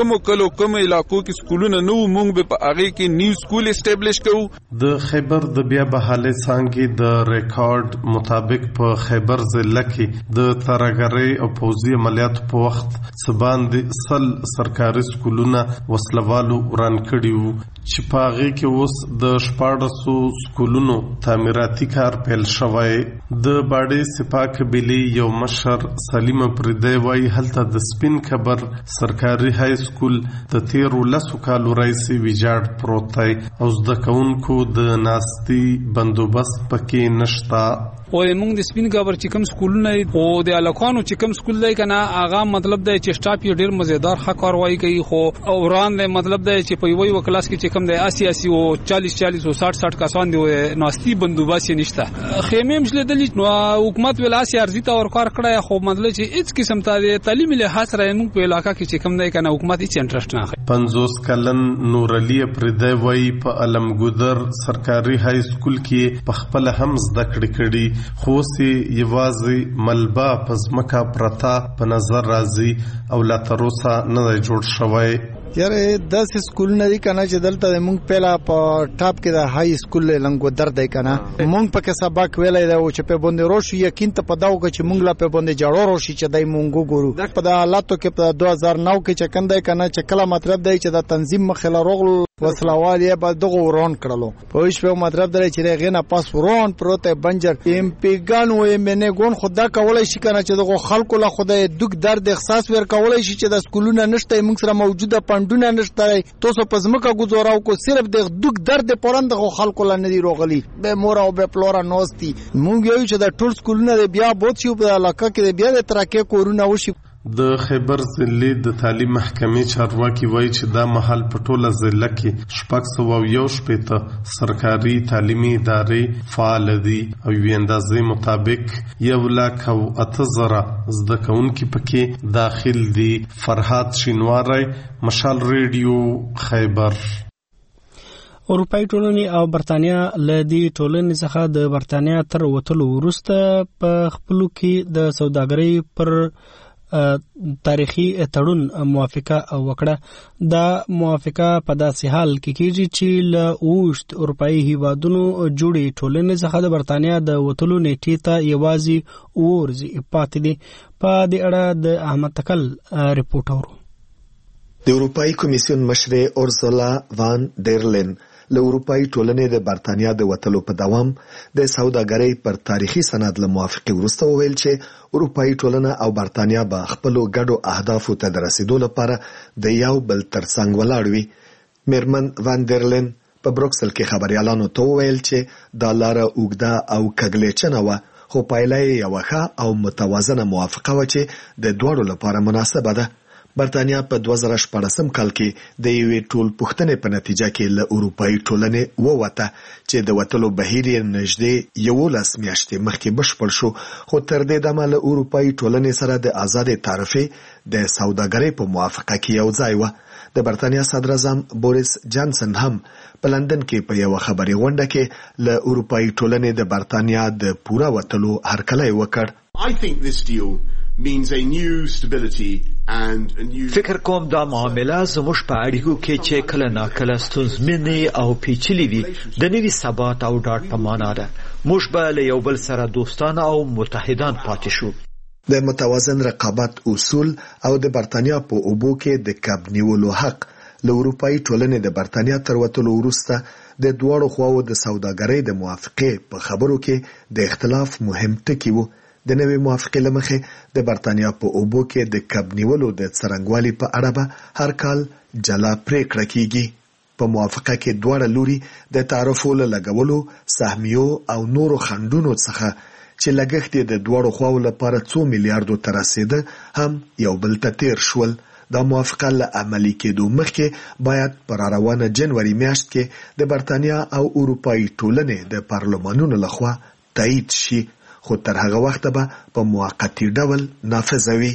کوم کلو کوم علاقو کې سکولونه نو مونږ به په هغه کې نیو سکول اسټابلیش کوو. د خیبر د بیا بحاله څنګه د ریکارډ مطابق په خیبر ضلع کې د ترګری او پوزي عملیات په وخت سباند سل سرکاري سکولونه وسلوالو وران کړي وو چې په هغه کې اوس د شپاړسو سکولونو تعمیراتي کار پیل شوی. د باډي سپاک بلی یو مشر سلیم پردی وای هلته د سپین خبر سرکاري های سکول د تیر لسو کالو رئیسي ویجاړ پروت دی او زده کوونکو د ناستي بندوبست پکې نشتا. او موږ د سپین خبر چې کوم سکولونه او د الکانو چې کوم سکول دی کنه هغه مطلب دی چې سټاپ یې ډیر مزیدار ښه کاروایی کوي خو اوران دی مطلب دی چې په یوې و کلاس کې چې کوم دی اسی اسی او چالیس چالیس او ساټ ساټ کسان دی ناستي بندوبست نشته. خیمه مشله د نو حکومت ولاسی ارزي تا ور کار کړی خو مطلب چې هیڅ قسم ته تعلیمي لحاظ سره موږ په علاقې کې چې کوم دی کنه حکومت هیڅ انټرست نه اخلي. پنځوس کلن نور علي پردی وای په علمګودر سرکاري های سکول کې په خپل هم زده کړې کړي خو سي یوازې ملبا پزمکا پرتا په نظر راځي او لا تروسا نه جوړ شوی. یاره داسې سکولونه دي کنه چې دلته مونږ پهلا په ټاپ کې د های سکول لنګو درد دی کنه مونږ پکې سبق ویلای دا چې په باندې روشي یقین ته پداو چې مونږ لا په باندې جوړو روشي چې دای مونږ ګورو په د حالاتو کې په دوه هزار نو کې چې کنده کنه چې کله مطلب دی چې د تنظیم مخله روغل وسلوال یې بعد دغه ورون کړلو په هیڅ په مطلب دی چې غینه پاس ورون پروت بنجر ایم پی ګان و ایم نه ګون خدا کولای شي کنه چې دغه خلکو له خدای دګ درد احساس ور کولای شي چې د سکولونه نشته موږ سره موجوده پندونه نشته تاسو په زمکه گزاراو کو صرف د دګ درد پرند خلکو له ندي روغلی به مور او به پلورا نوستي موږ یو چې د ټول سکولونه بیا بوت شي په علاقه کې بیا د ترکه کورونه وشي. د خیبر ضلع د تعلیم محکمې چارواکي وایي چې دا مهال په ټوله ضلع کې شپږ سوه او یو شپېته سرکاري تعلیمي ادارې فعال دي او یوې اندازې مطابق یو لاک او اته زره زده کوونکي پکې داخل دي. فرهاد شینواری، مشال ریډیو، خیبر. اروپای ټولنې او برتانیا له دې ټولنې څخه د برتانیا تر وتلو وروسته په خپلو کې د سوداګرۍ پر تاریخي تړون موافقه وکړه. دا موافقه په داسې حال کې کېږي چې له اوږد اروپایي هیوادونو جوړې ټولنې څخه د برتانیا د وتلو نیټې ته یوازې اوه ورځې پاتې دي. په دې اړه د احمد تکل رپورټ اورو. د اروپایي کمیسیون مشر اورسولا وان ډرلین له اروپایي ټولنې د برتانیا د وتلو په دوام د سوداګرۍ پر تاریخي سند له موافقه وروسته وویل چې اروپایي ټولنه او برتانیا به خپل ګډو اهدافو ته د رسیدو لپاره د یو بل ترڅنګ ولاړ وي. میرمن وان ډرلین په بروکسل کې خبريالانو ته وویل چې دا لاره اوږده او کږلېچنه وه خو پایله یې یوه ښه او متوازنه موافقه وه چې د دواړو لپاره مناسبه ده. برتانیا په دوه زره شپاړسم کال کې د یوې ټول پوښتنې په نتیجه کې له اروپایي ټولنې ووته چې د وتلو بهیر یې نږدې یولس میاشتې مخکې بشپړ شو خو تر دې دمه له اروپایي ټولنې سره د آزادې تعرفې د سوداګرۍ په موافقه کې یو ځای وه. د برتانیا صدراعظم بوریس جانسن هم په لندن کې په یو خبري غونډه کې له اروپایي ټولنې د برتانیا د پوره وتلو هرکلی وکړ. I think this deal means a new stability and a new فکر کوم دا معامله زموږ په اړیکو کې چې کله ناکله ستونزمنې او پیچلې وي د نوي ثبات او ډاډ په معنا ده. موږ به له یو بل سره دوستانه او متحدان پاتې شو. د متوازن رقابت اصول او د برتانیا په اوبو کې د کب نیولو حق له اروپایي ټولنې د برتانیا تر وتلو وروسته د دواړو خواو د سوداګرۍ د موافقې په خبرو کې د اختلاف مهم ټکي وو. د نوې موافقې له مخې د برتانیا په اوبو کې د کب نیولو د څرنګوالي په اړه به هر کال جلا پریکړه کیږي. په موافقه کې دواړه لوري د تعرفو له لګولو، سهمیو او نورو خنډونو څخه چې لګښت یې د دواړو خواو لپاره څو میلیارډو ته رسیده هم یو بل ته تیر شول. دا موافقه له عملي کېدو مخکې باید پر روانه جنوري میاشت کې د برتانیا او اروپایي ټولنې د پارلمانونو لخوا تایید شي خو تر هغه وخته به په موقتی ډول نافذ وي.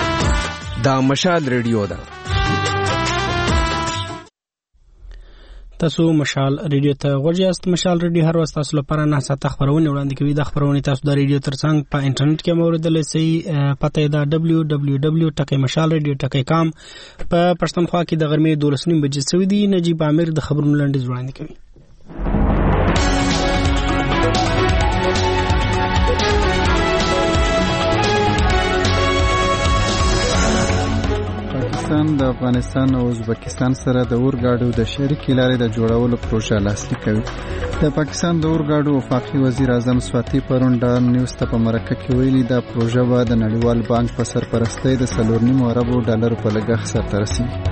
دا مشال ریډیو ده. تاسو مشال ریډیو ته غوږ یاست. مشال ریډیو هر وخت تاسو لپاره نه ساته خبرونه وړاندې کوي. د خبرونه تاسو د ریډیو ترڅنګ په انټرنیټ کې موردل شي. پته دا دبلیو دبلیو دبلیو ټکی مشال ریډیو ټکی کام. په پښتونخوا کې د غرمې دولس نیم بجې سوي دي. نجیب عامر د خبرونو لنډیز وړاندې کوي. پاکستان د افغانستان او ازبکستان سره د اورګاډو د شریکې لارې د جوړولو پروژه لاسلیک کوي. د پاکستان د اورګاډو وفاقي وزیر اعظم سواتی پرون ډار نیوز ته په مرکه کې ویلي دا پروژه به د نړیوال بانک په سرپرستۍ د څلور نیم اربو ډالرو په لګښت سرته رسیږي.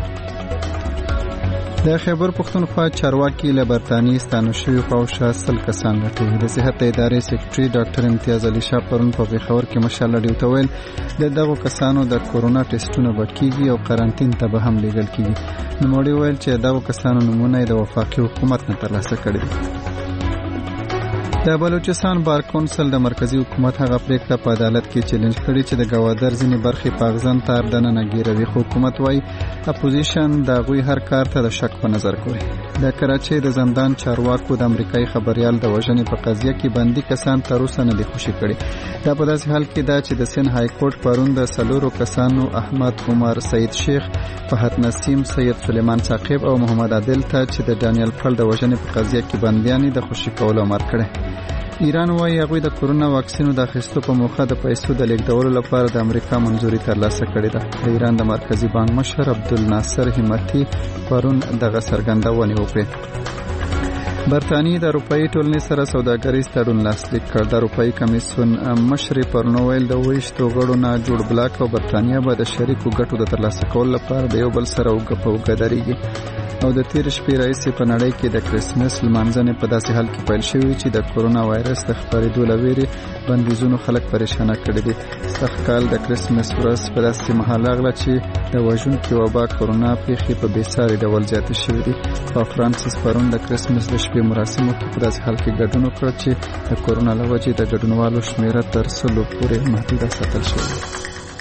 د خیبر پښتونخوا چارواکي له برتانیې ستانه شوي خواوشا سل کسان راټول. د صحت ادارې سکرټري ډاکټر امتیاز علي شاه پرون په پېښور کې مشال ډیو ته ویل د دغو کسانو د کورونا ټیسټونه به کیږي او قرنټین ته به هم لیږل کیږي. نوموړي ویل چې دغو کسانو نمونه د وفاقي حکومت نه ترلاسه کړي دي. د بلوچستان بار کونسل د مرکزی حکومت هغه پریکړه په عدالت کې چیلنج کړي چې د گوادر ځینې برخې په اغزن تار دننه ګیروي. خو حکومت وايي اپوزیشن د غوي هر کار ته د شک په نظر ګوري. د کراچۍ د زندان چارواکو د امریکایي خبريال د وژنې په قضیه کې بندي کسان تر اوسه نه دي خوشي کړي. دا په داسې حال کې ده چې د سند های کورټ پرون د سلورو کسانو احمد عمر سید شیخ، فهد نسیم، سید سلیمان ثاقب او محمد عادل ته چې د ډانیل پل د وژنې په قضیه کې بنديان د خوشي کولو امر کړی. ایران وايي هغوی د کورونا واکسینو د اخیستو په موخه د پیسو د لیږدولو لپاره د امریکا منځوري ترلاسه کړې ده. د ایران د مرکزی بانک مشر عبدالناصر همتی پرون دغه څرګندونه وکړه. برتانیې د اروپאי ټولنې سره سوداګریز تړون لاسلیک کړ. د اروپאי کمیسیون مشر پرون ویل د ویشتو غړو نه جوړ بلاک او برتانیې به د شریکو ګټو د ترلاسه کولو لپاره د یو بل سره وګ په وګ درېږي. او د تیر شپې راځي په نړۍ کې د کرسمس لمانځنې په داسې حال کې پیل شوی چې د کورونا وایرس د خپرېدو لویري بندیزونو خلک پریشانه کړي دي. سختکال د کرسمس ورځ په داسې مهال راغله چې د وژونکي وبا کورونا پیښې په بېساري ډول زیاتې شوې دي. په فرانسس پرون د کرسمس د شپې مراسمو کې په داسې حال کې ګډون وکړ چې د کورونا له وجې د ګډونوالو شمیره تر سلو پورې محدوده ساتل شوې ده.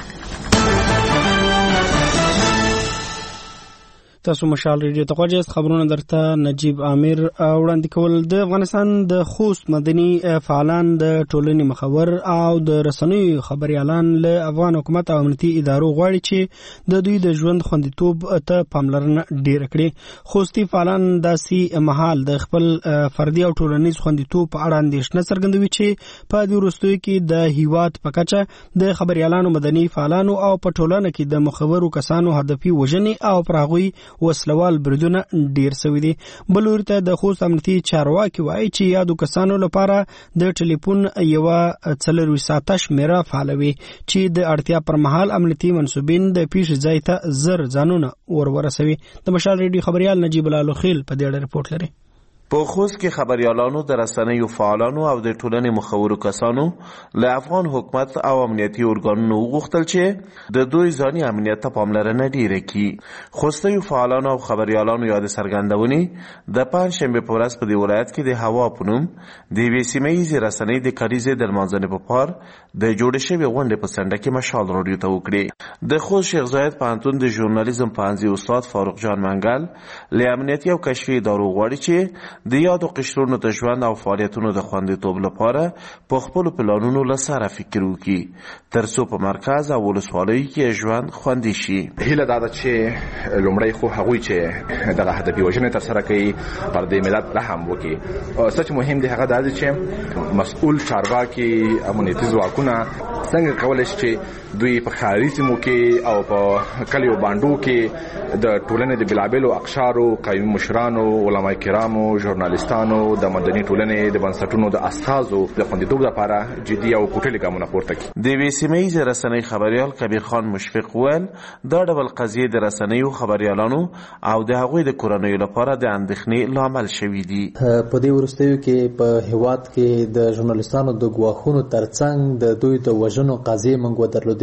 تاسو مشال ریډیو ته غوږ یاست. خبرونه درته نجیب عامر وړاندې کول. د افغانستان د خوست مدني فعالان د ټولنې مخور او د رسنیو خبريالان له افغان حکومت او امنیتي ادارو غواړي چې د دوی د ژوند خوندیتوب ته پاملرنه ډیر کړي. خوستي فعالان داسې مهال د خپل فردي او ټولنیز خوندیتوب په اړه اندېښنه څرګندوي چې په دې وروستیو کې د هیواد په کچه د خبريالانو مدني فعالانو او په ټولنه کې د مخورو کسانو هدفي وژنې او پر هغوی وسلوال بریدونه ډیر سوي دي. بل ورته د خوست امنیتي چارواکي وایي چې یادو کسانو لپاره د ټلیفون یو څلور ساعته شمیره فعالوي چې د اړتیا پر مهال امنیتي منسوبین د پیښې ځای ته زر ځانونه ور ورسوي. د مشال ریډیو خبريال نجیب الله خیل په دې اړه رپورټ لري. په خوست کې خبريالانو د رسنیو فعالانو او د ټولنې مخورو کسانو له افغان حکومت او امنیتي ارګانونو وغوښتل چې د دوی ځاني امنیت ته پاملرنه ډیره کړي. خوستیو فعالانو او خبريالانو یاد څرګندونې د پنځشنبه په ورځ په دې ولایت کې د هوا په نوم د یوې سیمه ییزې رسنۍ د کلیزې د لمانځنې په پار د جوړې شوې غونډې په څنډه کې مشال راډیو ته وکړې. د خوست شیخ زاید پوهنتون د ژورنالیزم پوهنځي استاد فاروق جان منګل له امنیتي او کشفي ادارو غواړي چې د یادو قشرونو د ژوند او فعالیتونو د خوندیتوب لپاره په خپلو پلانونو له سره فکر وکړي تر څو په مرکز او ولسوالیو کې ژوند خوندي شي. هیله دا ده چې لومړی خو هغوی چې دغه هدفي وژنې ترسره کوي پر دې ملت رحم وکړي. څه چې مهم دی هغه دا دی چې مسؤل چارواکي امنیتي ځواکونه څنګه کولی شي چې دوی په ښاري سیمو کې او په کلیو بانډو کې د ټولنې د بېلابېلو اقشارو، قومي مشرانو، علما کرامو، ژورنالیستانو، د مدني ټولنې د بنسټونو د استازو د خوندیتوب لپاره جدي او کوټلي ګامونه پورته کړي. د یوې سیمه ییزې رسنۍ خبریال کبیر خان مشفق ویل دا ډول قضیې د رسنیو خبریالانو او د هغوی د کورنیو لپاره د اندېښنې لامل شوي دي. په دې وروستیو کې په هیواد کې د ژورنالیستانو د ګواښونو ترڅنګ د دوی د وژنو قضیې موږ ودرلودې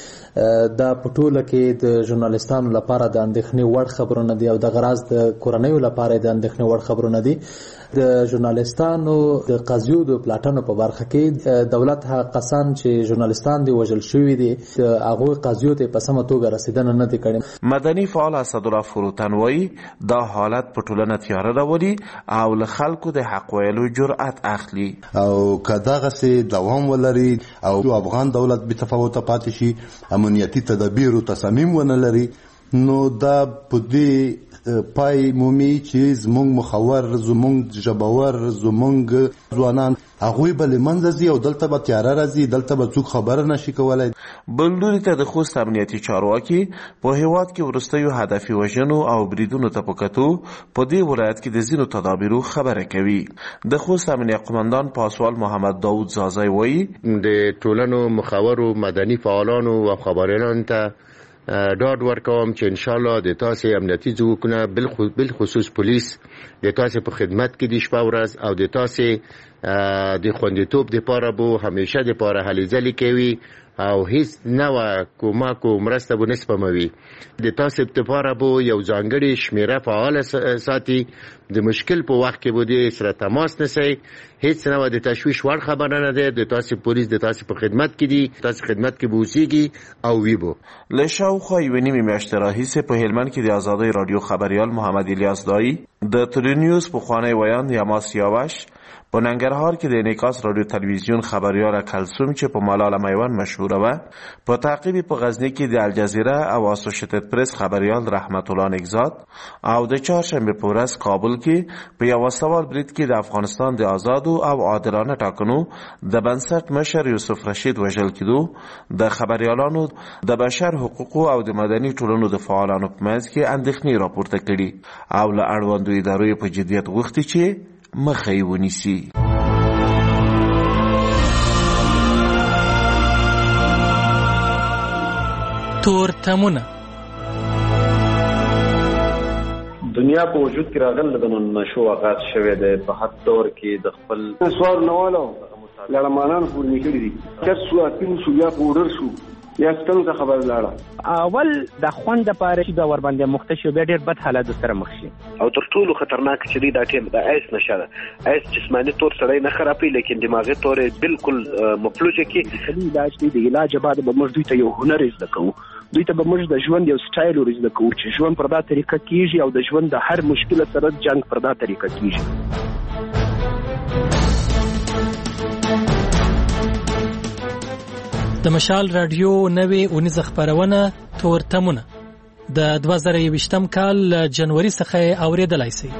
چې دا په ټوله کې د ژورنالیستانو لپاره د اندېښنې وړ خبرونه دي او د غراض د کورنیو لپاره د اندېښنې وړ خبرونه دي. د ژورنالیستانو د قضیو د پلاټونو په برخه کې دولت هغه کسان چې ژورنالیستان دي وژل شوي دي د هغوی قضیو ته په سمه توګه رسیدنه نه دي کړې. مدني فعال اسدالله فروتن وایي دا حالت په ټولنه تیاره راولي او له خلکو د حق ویلو جرأت اخلي او کداغسې دوام ولري او افغان دولت به تفاوت پاتې شي، امنیتي تدابیر او تصامیم ونه لري، نو دا په دې پای مومي چې زمونږ مخور، زمونږ ژبور، زمونږ ځوانان هغوی به له منځه ځي او دلته به تیاره راځي، دلته به څوک خبره نشي کولی. بل لوري ته د خوست امنیتي چارواکي په هیواد کې وروستیو هدفي وژنو او بریدونو ته په کتو په دې ولایت کې د ځینو تدابیرو خبره کوي. د خوست امنیه قمندان پاسوال محمد داود زازی وایي د ټولنو مخورو مدني فعالانو او خبريالانو ته ډاډ ورکوم چې ان شاء الله د تاسو امنیتي ځواکونه بل خصوص پولیس د تاسو په خدمت کې دي شپه ورځ او د تاسو د خوندیتوب لپاره بو همیشه د لپاره هلې ځلې کوي او هیڅ نوع کومک او مرسته به نسپموي. د تاسو لپاره بو یو ځانګړي شمیره فعال ساتي، د مشکل په وخت کې بو د سره تماس نسی، هیڅ نوع د تشویش وړ خبره نه ده. د تاسو پولیس د تاسو په خدمت کې دي، تاسو خدمت کې بوسیږي او وی بو. له شاوخوا یوې نیمې میاشتې راهیسې په هلمند کې د ازادۍ راډیو خبریال محمد الیاس دایی، د تلویزیون پخوانی ویاند یما سیاوش، په ننګرهار کې د انعکاس راډیو تلویزیون خبریال کلثوم چې په ملاله میوند مشهوره وه، په تعقیب په غزنی کې د الجزیره او اسوسییټډ پریس خبریال رحمت الله نگزاد او د چهارشنبه په ورځ کابل کې په یو سوال برید کې د افغانستان د آزادو او عادلانه ټاکنو د بنسټ مشر یوسف رشید وژل کېدو د خبریالانو د بشر حقوقو او د مدني ټولنو د فعالانو په منځ کې اندېښنې راپورته کړي او له اړوندو ادارو په جدیت غوښتي چې مخه یې ونیسي. تورتمونه دنیا په وجود کې راغل د نشو آغاز شوه د په حد دور کې د خپل سوال نوالو لړمانان پور نکړي دي چې څو اتین شو یا پورډر شو یا ستنو ته خبر لاړه اول د خوند لپاره چې دا ور باندې مختشو به ډېر بد حالت سره مخ شي او تر ټولو خطرناک چې دی دا ټیم د ایس نشه ایس جسمانی طور سره نه خرابي لیکن دماغي طور بالکل مفلوجه کې علاج دی د علاج بعد به موږ دوی ته یو هنر زده کوو، دوی ته به موږ د ژوند یو سټایل ورزده کوو چې ژوند پر دا طریقه کیږي او د ژوند د هر مشکل سره جنگ پر دا طریقه کیږي. د مشال رادیو نوې اونیزه خبرونه تورتمونه د دوه زره یوویشتم کال جنوري څخه اوریدلای شي.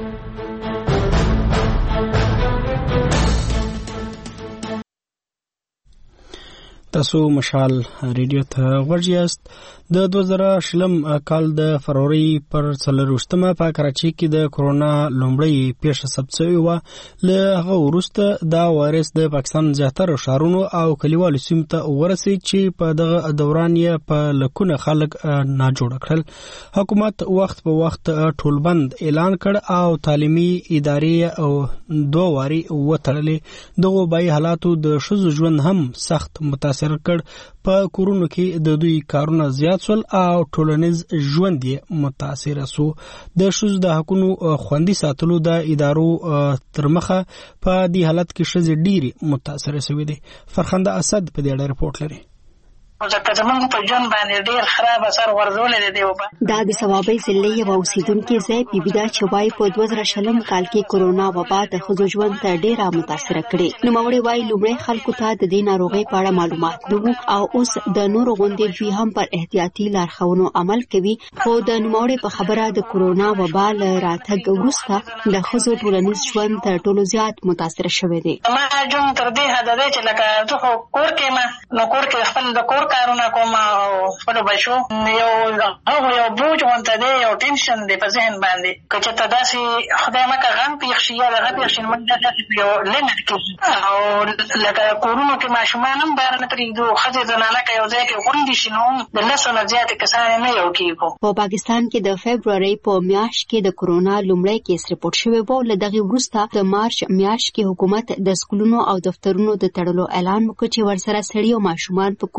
تاسو مشال ریډیو ته ورجیاست. د دوه زره شلم کال د فروری پر څلروشتمه په کراچي کې د کورونا لومړی پیښه ثبت شوې وه. له هغه وروسته دا وایرس د پاکستان زیاتره ښارونو او کلیوالو سیمو ته ورسېد چې په دغه دوران یې په لکونه خلک ناجوړه کړل. حکومت وخت په وخت ټولبند اعلان کړ او تعلیمي ادارې او دوه واري وتړلې. دغو بای حالاتو د ښځو ژوند هم سخت متاثر کړ. په کورونو کې د دوی کارونه زیات سول او ټولنیز ژوند یې متاثر سو. د ښځو د حقونو خوندي ساتلو د ادارو تر مخه په دې حالت کې ښځې ډېرې متاثر شوې دي. فرخنده اسد په دې اړه رپورټ لري. ځکه زمونږ په ژوند باندې ډېر خراب اثر غورځولی دی. دا د ثوابۍ ضلع یوه اوسېدونکې ځای بیبي ده چې وایي په دوه زره شلم کال کې کورونا وبا د ښځو ژوند ته ډېره متاثره کړې. نوموړې وایي لومړی خلکو ته د دې ناروغۍ په اړه معلومات نه وو او اوس د نورو غوندې دوی هم پر احتیاطي لارښوونو عمل کوي. خو د نوموړې په خبره د کورونا وبا له راتګ وروسته د ښځو ټولنیز ژوند تر ټولو زیات متاثره شوی دی. ما ژوند تر دې حده دی چې لکه زه خو کور کې یم، نو کور کې خپل د کور کارونه کوم او خپلو بچو یو هغه یو بوج غونته دی، یو ټینشن دی په ذهن باندې. که چېرته داسې خدای مکړه غم پېښ شي یا دغه پېښ شي، موږ داسې په یو لیمټ کې او لکه کورونو کې ماشومان هم بهر نه پرېږدو، ښځې زنانه که یو ځای کې غونډې شي نو د لسو نه زیاتې کسان نه یو کېږو. په پاکستان کې د فبرورۍ په میاشت کې د کورونا لومړی کیس رپورټ شوی و. له دغې وروسته د مارچ میاشت کې حکومت د سکولونو او دفترونو د تړلو اعلان وکړ چې ورسره سړي او ماشومان په کور شول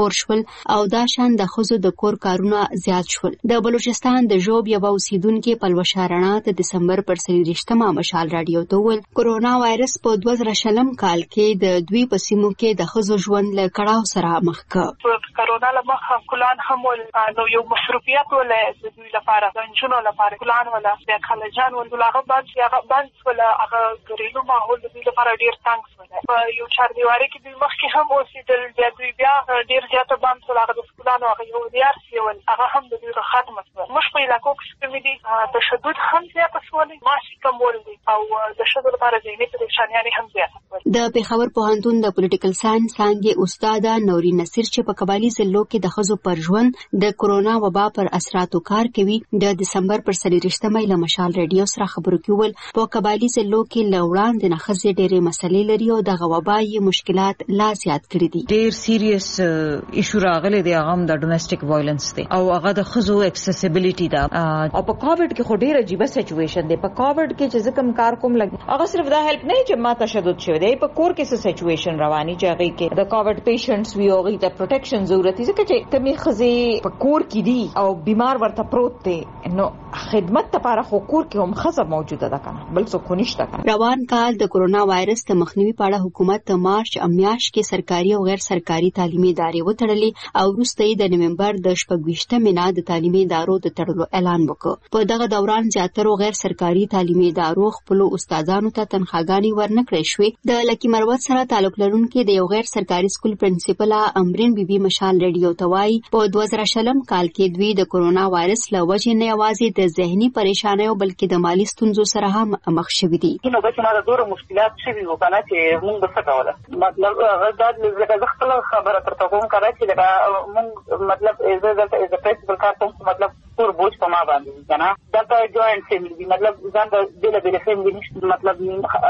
شول او دا شان د ښځو د کور کارونه زیات شول. د بلوچستان د ژوب یوه اوسیدونکې پلوشه رڼا د دسمبر پر څلېرویشتمه مشال راډیو ته وویل کرونا وایرس په دوه زره شلم کال کې د دوی په سیمو کې د ښځو ژوند له کړاو سره مخ کړ. کرونا له مخه کلان هم ول نو یو مصروفیت ول د دوی لپاره د نجونو لپاره کلان ولا د خلجان ول هغه باندې هغه باندې ولا هغه ګریلو ماحول د دوی لپاره ډیر تنګ شول. په یو چار دیواري کې دوی مخکې هم اوسېدل بیا دوی بیا ډیر زیاته باندې ول هغه د کلانو هغه یو دیار سیول هغه هم د دوی ختم شول. مش په علاقو کې کوم دي تشدد هم زیات شول ماشي کومول دي او د شذ لپاره ځینې پریشانیاں هم زیات شول. د پیښور پوهنتون د پولیټیکل ساينس څانګې استاده نوري نصیر چې په قبایلی ضلعو کې د ښځو پر ژوند د کرونا وبا پر اثراتو کار کوي د دسمبر پر څلېرویشتمه له مشال ریډیو سره خبرو کې وویل په قبایلی ضلعو کې له وړاندې نه ښځې ډېرې مسلې لري او دغه وبا یې مشکلات لا زیات کړي دي. ډېر سیریس ایشو راغلی دی هغه د ډومېسټک وایلنس دی او هغه د ښځو اکسیسیبিলিټي دا او په کووډ کې خو ډېر عجیب سچويشن دی. په کووډ کې چې ځکه کار کوم لګ هغه صرف دا هیلپ نه چې ما تشدد شوی دی په کور کې څه سچويشن رواني چې هغه کې د کووډ پیشنټس وی او د پروټیکشن ضرورت دي ځکه چې کمی خزي په کور کې دي او بیمار ورته پروت دی نو خدمت لپاره خو کور کې هم خزه موجوده ده کنه بل څه خو نشته کنه. روان کال د کرونا وایرس د مخنیوي په اړه حکومت د مارچ امیاش کې سرکاري او غیر سرکاري تعلیمي ادارې وتړلې او وروسته یې د نومبر د شپږویشتمې نه د تعلیمي ادارو د تړلو اعلان وکړ. په دغه دوران زیاتره غیر سرکاري تعلیمي ادارو خپل استادانو ته تنخواګانې ورنکړې شوې. د لکی مروت سره تعلق لرونکي د یو غیر سرکاري سکول پرنسپل امرین بیبي مشال ریډیو ته وایي په دوه زره شلم کال کې دوی د کرونا وایرس له وجې نه یوازې د ذهني پریشانیو بلکې د مالی ستونزو سره هم مخ شوي دي. نو به چې ما د ډېرو مشکلات شوي وو کنه چې موږ به څه کوله مطلب هغه دا لکه زه خپله خبره درته کوم کنه چې لکه موږ مطلب زه دلته ایز ا پرنسپل کار کوم مطلب ټول بوج په ما باندې کنه دلته جوائنټ فیملی دي مطلب ځان د بېله بېله فیملی نشته مطلب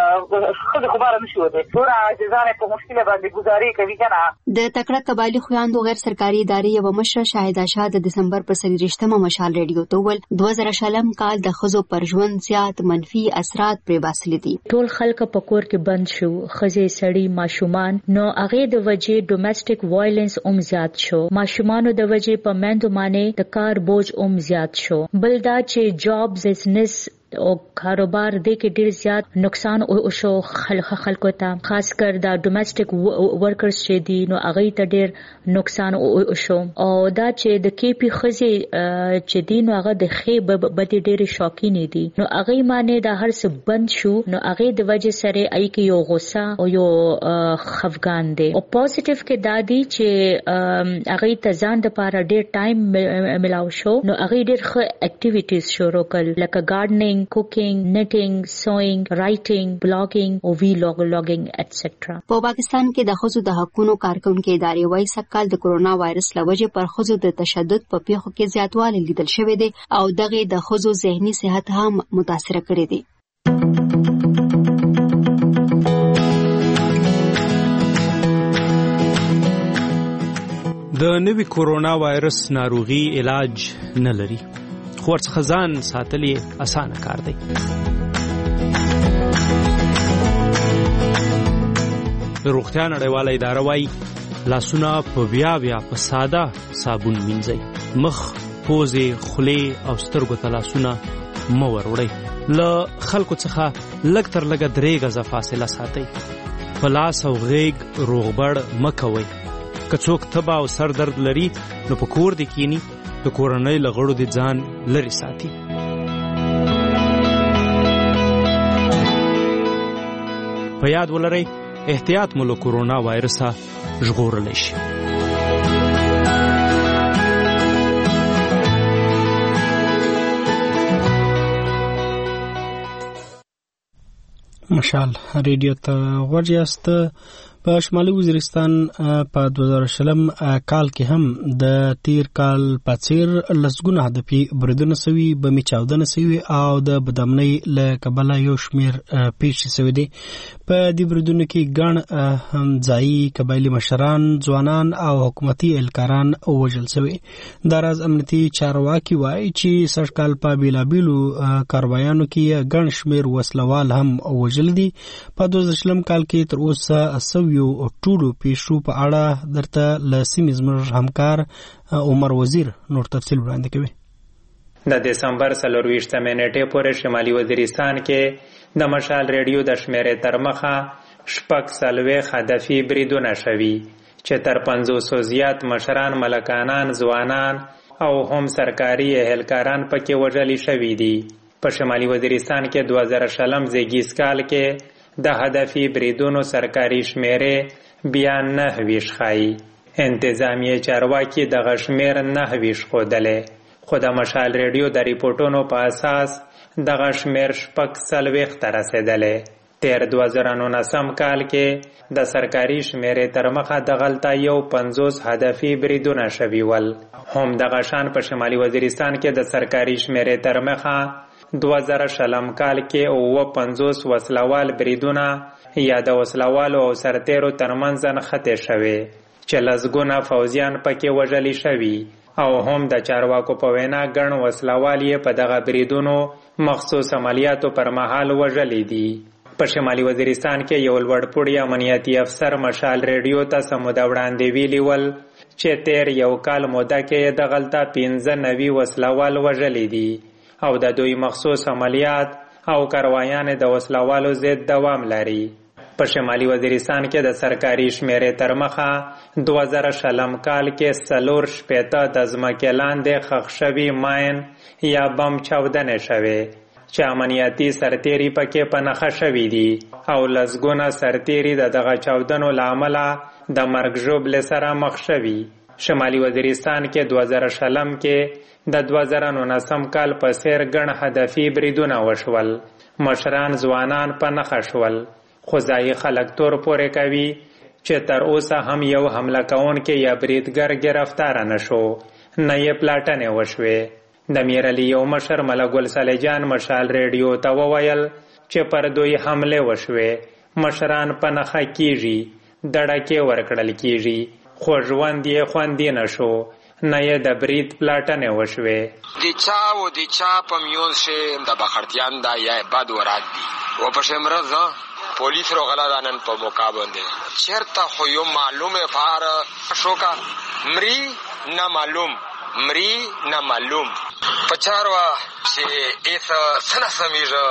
ښځې خو باره نه شي وتی ټوله عاجزانې په مشکله باندې ګزارې کوي کنه. د تکړه قبایلي خویندو غیر سرکاري ادارې یوه مشره شاهده شاه د دسمبر پر څلېرویشتمه مشال ریډیو ته وویل دوه زره شلم کال د ښځو پر ژوند زیات منفي اثرات پرې باسلي دي. ټول خلک په کور کې بند شو ښځې سړي ماشومان نو هغې د وجې ډومېسټک وایلنس هم زیات شو. ماشومانو د وجې په میندو باندې د کار بوج هم زیات شو. بل دا چې جاب بزنس او کاروبار دې کې ډېر زیات نقصان او شو خلک خلکو ته خاص کر دا ډومېسټک ورکرز چې دي نو هغه ته ډېر نقصان او شو او دا چې د کې پی خزي چې دي نو هغه د خې بده ډېر شوقین دي نو هغه معنی دا هر څه بند شو نو هغه د وجې سره ای کې یو غوسه او یو خفګان دي او پوزټیو کې دا دي چې هغه ته ځان د لپاره ډېر ټایم ملاو شو نو هغه ډېر ښه اکټیویټیز شروع کړل لکه ګارډنینګ cooking, knitting, sewing, writing, blogging او vlogging et cetera. په پاکستان کې د ښځو د حقوقو کارکونکو ادارې وايي سکهال د کرونا وایرس له وجې پر ښځو د تشدد په پیښو کې زیاتوالی لیدل شوی دی او دغه د ښځو ذهني صحت هم متاثر کړی دی. د نوي کرونا وایرس ناروغي علاج نه لري خو ورڅخه ځان ساتل یې اسانه کار دی. د روغتیا نړیواله اداره وایي لاسونه په بیا بیا په ساده صابون وینځئ. مخ، پوزې، خولې او سترګو ته لاسونه مه ور وړئ. له خلکو څخه لږ تر لږه درې غزه فاصله ساتئ. په لاس او غېږ روغبړ مه کوئ. که څوک تبه او سر درد لري نو په کور دې کینی د کورنۍ له غړو دې ځان لرې ساتي. په یاد ولرئ احتیاط مو له کرونا وایرسه ژغورلی شي. مشال ریډیو ته غوږ یاست. په شمالي وزیرستان په دوه زره شلم کال کې هم د تیر کال په څیر لسګونه هدفي بریدونه سوي بمې چاودنه سوي او د بدامنۍ له کبله یو شمیر پیښې سوي دي. په دې بریدونو کې ګڼ ځایي قبایلي مشران ځوانان او حکومتي اهلکاران وژل سوي. د راز امنیتي چارواکي وایي چې سږ کال په بیلابیلو کاروایانو کې ګڼ شمیر وسلوال هم وژل دي. په دوه زره شلم کال کې تر اوسه سوي شویو ټولو پیښو په اړه درته له سیمې زموږ همکار عمر وزیر نور تفصیل وړاندې کوي. د دسمبر څلرویشتمې نیټې پورې شمالي وزیرستان کې د مشال ریډیو د شمیرې تر مخه شپږ څلوېښت هدفي بریدونه شوي چې تر پنځوسو زیات مشران، ملکانان، ځوانان او هم سرکاري اهلکاران پکې وژلي شوي دي. په شمالي وزیرستان کې دوه زره شلم زیږیز کال کې د هدفي بریدونو سرکاري شمیرې بیا نهه ویشت ښایي. انتظامیه چارواکي دغه شمیر نهه ویشت ښودلی، خو د مشال ریډیو د ریپورټونو په اساس دغه شمیر شپږ څلوېښت ته رسېدلی. تیر دوه زره نولسم کال کې د سرکاري شمیرې تر مخه دغلته یو پنځوس هدفي بریدونه شوي ول. هم دغه شان په شمالي وزیرستان کې د سرکاري شمیرې تر مخه دوه زره شلم کال کې اووه پنځوس وسلوال بریدونه یا د وسلوالو او سرتیرو ترمنځ نښتې شوې چې لسګونه فوجیان پکې وژلي شوي او هم د چارواکو په وینا ګڼ وسلوال یې په دغه بریدونو مخصوص عملیاتو پر مهال وژلي دي. په شمالي وزیرستان کې یو لوړپوړی امنیتي افسر مشال ریډیو ته څه موده وړاندې ویلي ول چې تیر یو کال موده کې دغلته پنځه نوي وسلوال وژلي دي او د دوی مخصوص عملیات او کاروایان د وسلوالو ضد دوام لري. په شمالي وزیرستان کې د سرکاري شمیرې تر مخه دوه زره شلم کال کې څلور شپېته د ځمکې لاندې ښخ شوي ماین یا بم چاودنې شوې چې امنیتي سرتیري پکې په نښه شوي دي او لسګونه سرتیري د دغه چاودنو له امله د مرګ ژوبلې سره مخ شوي. شمالي وزیرستان کې دوه زره شلم کې د دوه زره نولسم کال په څېر ګڼ هدفي بریدونه وشول. مشران، ځوانان په نښه شول، خو ځایي خلک تور پورې کوي چې تر اوسه هم یو حمله کوونکی یا بریدګر ګرفتاره نه شو، نه یې پلاټنې وشوې. د میرعلي یو مشر ملک ګل صالح جان مشال ریډیو ته وویل چې پر دوی حمله وشوې، مشران په نښه کیږي، دړکې ورکړل کیږي، خو ژوند یې خوندي نه شو، نه یې د برید پلاټنې وشوې. د چا و د چا په میون شي د بخړتیان دا یا بد ورات دي و په شمرز پولیس رو غلا دانن په موقع باندې چیرته خو یو معلومه فار شوکا مری نه معلوم مری نه معلوم پچاروا چې ایس سنا سمیجه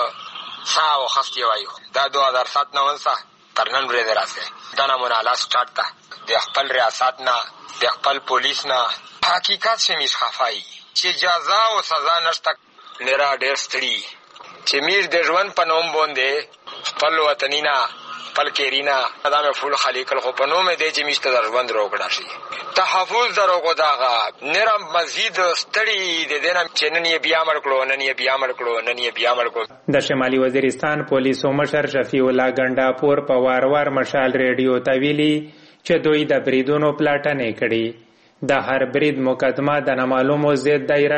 ساو خستی وایو دا دو هزار سات نه ونسه تر نن ورځې راځي دا نمونه لاس سٹارټ تا د خپل ریاست نه د خپل پولیس نه حقیقت شمیش خفای چې جزا او سزا نشته نرا ډېر ستړي چې میر د ژوند په نوم باندې خپل وطنینا خپل کېرینا دا مې فول خلیقل خو په نوم دی چې میشته د ژوند روغړه شي تحفظ دروغو داغه نرا مزید ستړي د دینه چې نن یې بیا مړ کړو نن یې بیا مړ کړو نن یې بیا مړ کړو. د شمالي وزیرستان پولیسو مشر شفیع الله ګنډاپور په وار وار مشال ریډیو ته ویلي چې دوی د بریدونو پلاټنې کړي، د هر برید مقدمه د نامعلومو ضد دایره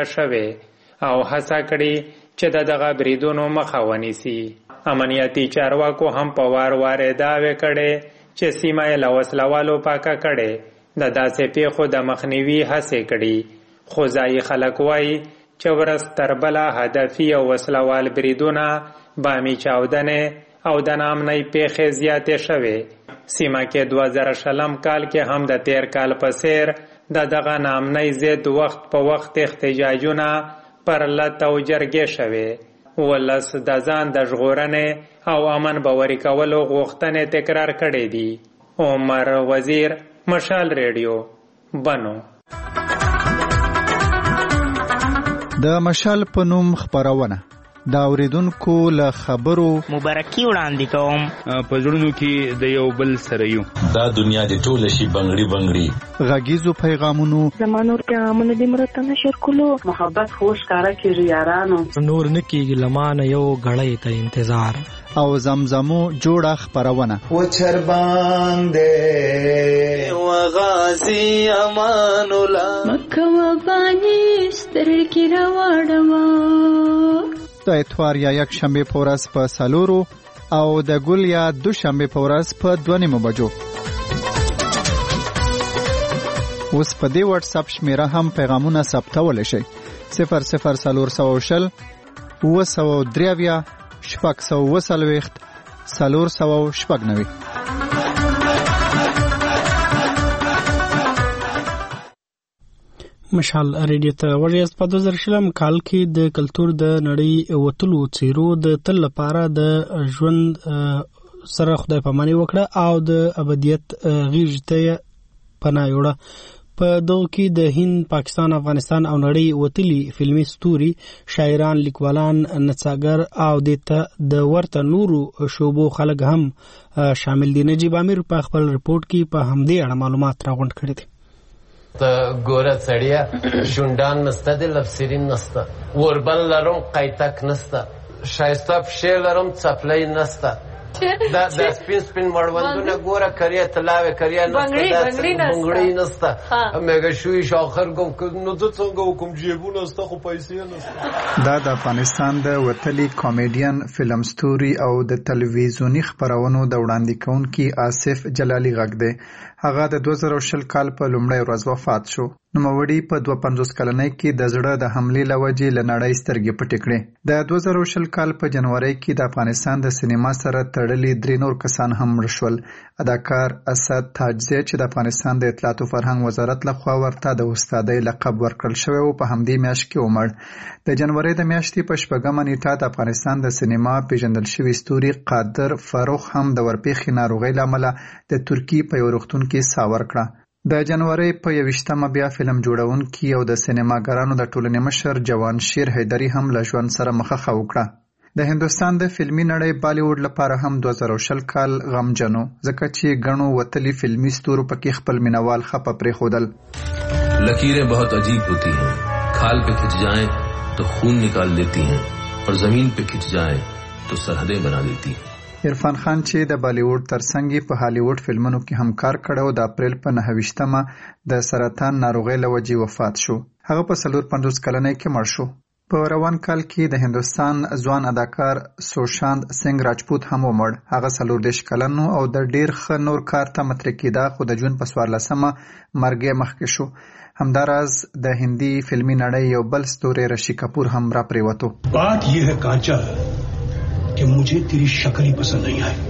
شوې او هڅه کړي چې د دغه بریدونو مخه ونیسي. امنیتي چارواکو هم په وار وار دعوې کړي چې سیمه یې له وسلوالو پاکه کړي، د داسې پیښو د مخنیوي هڅې کړي، خو ځایي خلک وایي چې ورځ تر بله هدفي او وسلوال بریدونه، بامي چاودنې او د ناامنۍ پیښې زیاتې شوې. سیمه کې دوه زره شلم کال کې هم د تیر کال په څېر د دغه ناامنۍ ضد وخت په وخت احتجاجونه پر لت او جرګې شوې. ولس د ځان د ژغورنې او امن باوري کولو غوښتنې تکرار کړې دي. عمر وزیر، مشال ریډیو، بنو. د مشال په نوم خبرونه دا اوریدونکو له خبرو مبارکي وړاندې کوم. په زړونو کې د یو بل سره یو دا دنیا د ټوله شي بنګړي بنګړي غږیزو پیغامونو زمانو پیغامونه د مرته نشر کولو محبت خوش کارا کیږي یارانو نور نکیږي لمانه یو غړی ته انتظار او زمزمو جوړه خبرونه و چر باندې و غازی امان الله مکه و بانی سترګې راوړم. د اتوار یا یک شنبه په ورځ په سالورو او د ګل یا دو شنبه په ورځ په دوه نیمو بجو. اوس په دې واتس اپ شمیره هم پیغامونه ثبتولی شئ. صفر صفر څلور سوه شل اوه سوه درې اویا شپږ سوه اوه څلوېښت څلور سوه شپږ نوي. مشال ریډیو ته ورېس په دوه زره شلم کال کې د کلچر د نړۍ وتلو چیرو د تل لپاره د ژوند سره خدای پاماني وکړه او د ابدیت غیږ ته پناه یوړه. په دغه کې د هند، پاکستان، افغانستان او نړۍ وتلي فلمي ستوري، شاعران، لیکوالان، نڅاګر او د ورته نورو شوبو خلک هم شامل دي. نجیب امیر په خپل رپورټ کې په همدې اړه معلومات راغونډ کړي دي. ته ګوره سړیه، شونډان نسته د لفسرین نسته، وربل لرم قیتک نسته، شایسته پښې لرم څپلۍ نسته، دا د سپین سپین مړوندونه ګوره کریه تلاوه کریه نسته، بنګړی نسته، میګه شوی شاخر کوم نو زه څنګه وکم جیبونه نسته خو پیسې نسته. دا د افغانستان د وتلي کامیډین، فلم ستوري او د تلویزیونی خبرونو د وړاندې کوونکي آصف جلالي غږ دی. هغه د دوه زره شل کال په لومړۍ ورځ وفات شو. نوموړي په دوه پنځوس کلنۍ کې د زړه د حملې له وجې له نړۍ سترګې پټې کړې. د دوه زره شل کال په جنوري کې د افغانستان د سینما سره تړلي درې نور کسان هم مړه شول. اداکار اسد تاجزی چې د افغانستان د اطلاعات او فرهنګ وزارت لخوا ورته د استادۍ لقب ورکړل شوی و، په همدې میاشت کې ومړ. د جنوري د میاشتې په شپږمه نیټه د افغانستان د سینما پیژندل شوي ستوري قادر فاروق هم د ورپېښې ناروغۍ له امله د ترکیې په یو روغتون کې ساه ورکړه. د جنوري په یویشتمه بیا فلم جوړونکي او د سینماګرانو د ټولنې مشر جوان شیر حیدري هم له ژوند سره مخه وکړه. د هندوستان د فلمي نړۍ بالیوډ لپاره هم دوه زره شل کال غمجن و، ځکه چې ګڼو وتلي فلمي ستورو پکې خپل مینوال خپه پرېښودل. لکیریں بہت عجیب ہوتی ہیں، کھال پہ کھچ جائیں تو خون نکال لیتی ہیں اور زمین پہ کھچ جائیں تو سرحدیں بنا دیتی ہیں. عرفان خان چې د بالیوډ ترڅنګ په هالیوډ فلمونو کې هم کار کړی و، د اپریل په نهه ویشتمه د سرطان ناروغۍ له وجې وفات شو. هغه په څلور پنځوس کلنۍ کې مړ شو. په روان کال کې د هندوستان ځوان اداکار سوشانت سنگ راجپوت هم ومړ. هغه څلور دېرش کلن و او د ډېر ښه نور کار ته مترک کېده، خو د جون په څوارلسمه مرګ یې مخکې شو. همداراز د هندي فلمي نړۍ یو بل ستوری رشی کپور هم را پریوتو. بات یہ ہے کانچا کہ مجھے تیری شکل ہی پسند نہیں آئی،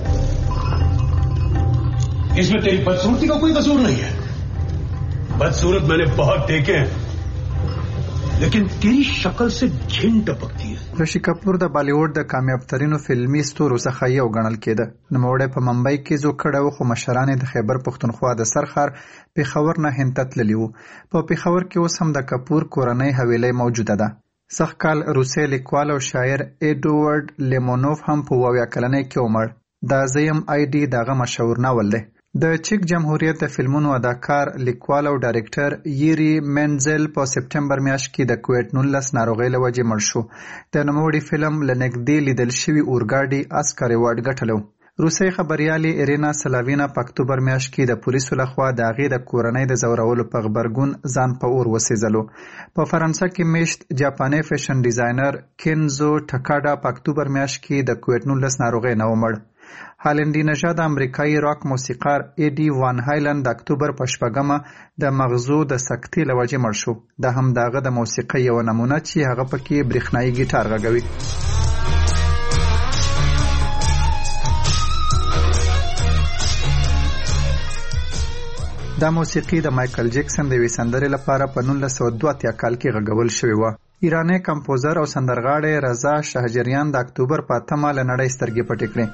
اس میں تیری بدصورتی کا کوئی قصور نہیں ہے. بدصورت میں نے بہت دیکھے ہیں لیکن تیری شکل سے جھن ٹپکتی ہے. رشی کپور د بالیوډ د کامیاب ترینو فلمي ستورو څخه یو ګڼل کېده. نوموړی په ممبئی کې زو کړی و، خو مشران یې د خیبر پښتونخوا د سرخار پېښور نه هند ته تللي وو. په پېښور کې اوس هم د کپور کورنۍ حویلۍ موجوده ده. سخ کال روسي لیکوال او شاعر ایډوارډ لیمونوف هم په اویا کلنۍ کې ومړ. دا زیم آی ډي دغه مشهور ناول دی. د چک جمهوریت د فلمونو اداکار، لیکوال او ډایرکټر یری منزل په سپټمبر میاشت کې د کووډ نولس ناروغۍ له وجې مړ شو. د نوموړي فلم له نږدې لیدل شوي اورګاډي اسکر ایوارډ ګټلو. روسي خبريالې ایرینا سلاوینا په اکتوبر میاشت کې د پولیسو لخوا د هغې د کورنۍ د ځورولو په غبرګون ځان په اور وسېځلو. په فرانسه کې میشت جاپاني فیشن ډیزاینر کینزو ټکاډا په اکتوبر میاشت کې د کووډ نولس ناروغۍ نه ومړ. هالندي نژاد امریکایي راک موسیقار ایډي وان هایلن د اکتوبر په شپږمه د مغزو د سکتې له وجې مړ شو. دا هم د هغه د موسیقۍ یوه نمونه چې هغه پکې برېښنایي ګیټار غږوي. دا موسیقي د مایکل جیکسن د یوې سندرې لپاره په نولس سوه دوه اتیا کال کې غږول شوې وه. ایرانی کمپوزر او سندرغاړی رضا شهجریان د اکتوبر په اتمه له نړۍ سترګې پټې کړې.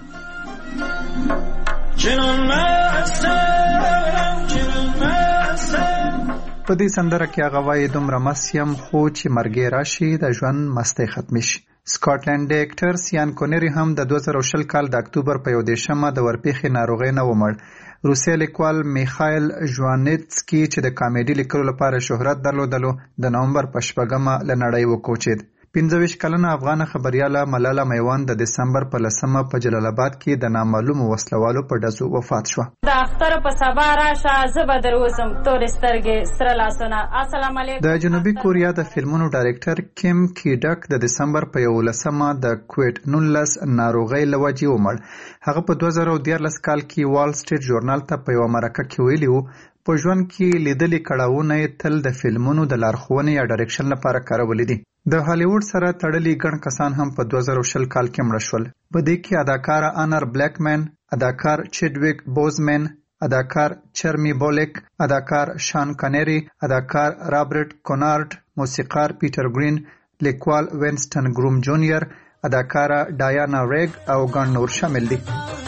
په دې سندره کې هغه وایي دومره مست یم خو چې مرګ راشي د ژوند مستی ختمې شي. سکاټلنډي اکټر سیان کونری هم د دوه زره شل کال د اکتوبر په یو دېرشمه د ورپېښې ناروغۍ نه ومړ. روسي لیکوال میخایل ژوانیتسکي چې د کامیډي لیکلو لپاره شهرت درلودلو د نومبر په شپږمه له نړۍ وکوچېد. پنځه ویشت کلنه افغانه خبریاله ملاله میوان د دسمبر په لسمه په جلال آباد کې د نامعلومو وسلوالو په ډزو وفات شوه. د اختر په سبا راشه زه به در اوسم تورې سترګې سره لاسونه. السلام علیکم. د جنوبي کوریا د فلمونو ډایرکټر کیم کیډک د دسمبر په یولسمه د کووډ نولس ناروغۍ له وجې ومړ. هغه په دوه زره دیارلس کال کې وال سټریټ ژورنال ته په یوه مرکه کې ویلي وو په ژوند کې لیدلي کړاوونه یې تل د فلمونو د لارښوونې یا ډایرکشن لپاره کارولي دي. د هالیوډ سره تړلي ګڼ کسان هم په دوه زره شل کال کې مړه شول. په دې کې اداکاره انر بلیکمن، اداکار چیډویک بوزمن، اداکار چرمی بولیک، اداکار شان کنری، اداکار رابرټ کونارډ، موسیقار پیټر گرین، لیکوال وینسټن گروم جونیئر، اداکارہ ډایانا ریګ او ګڼ نور شامل دي.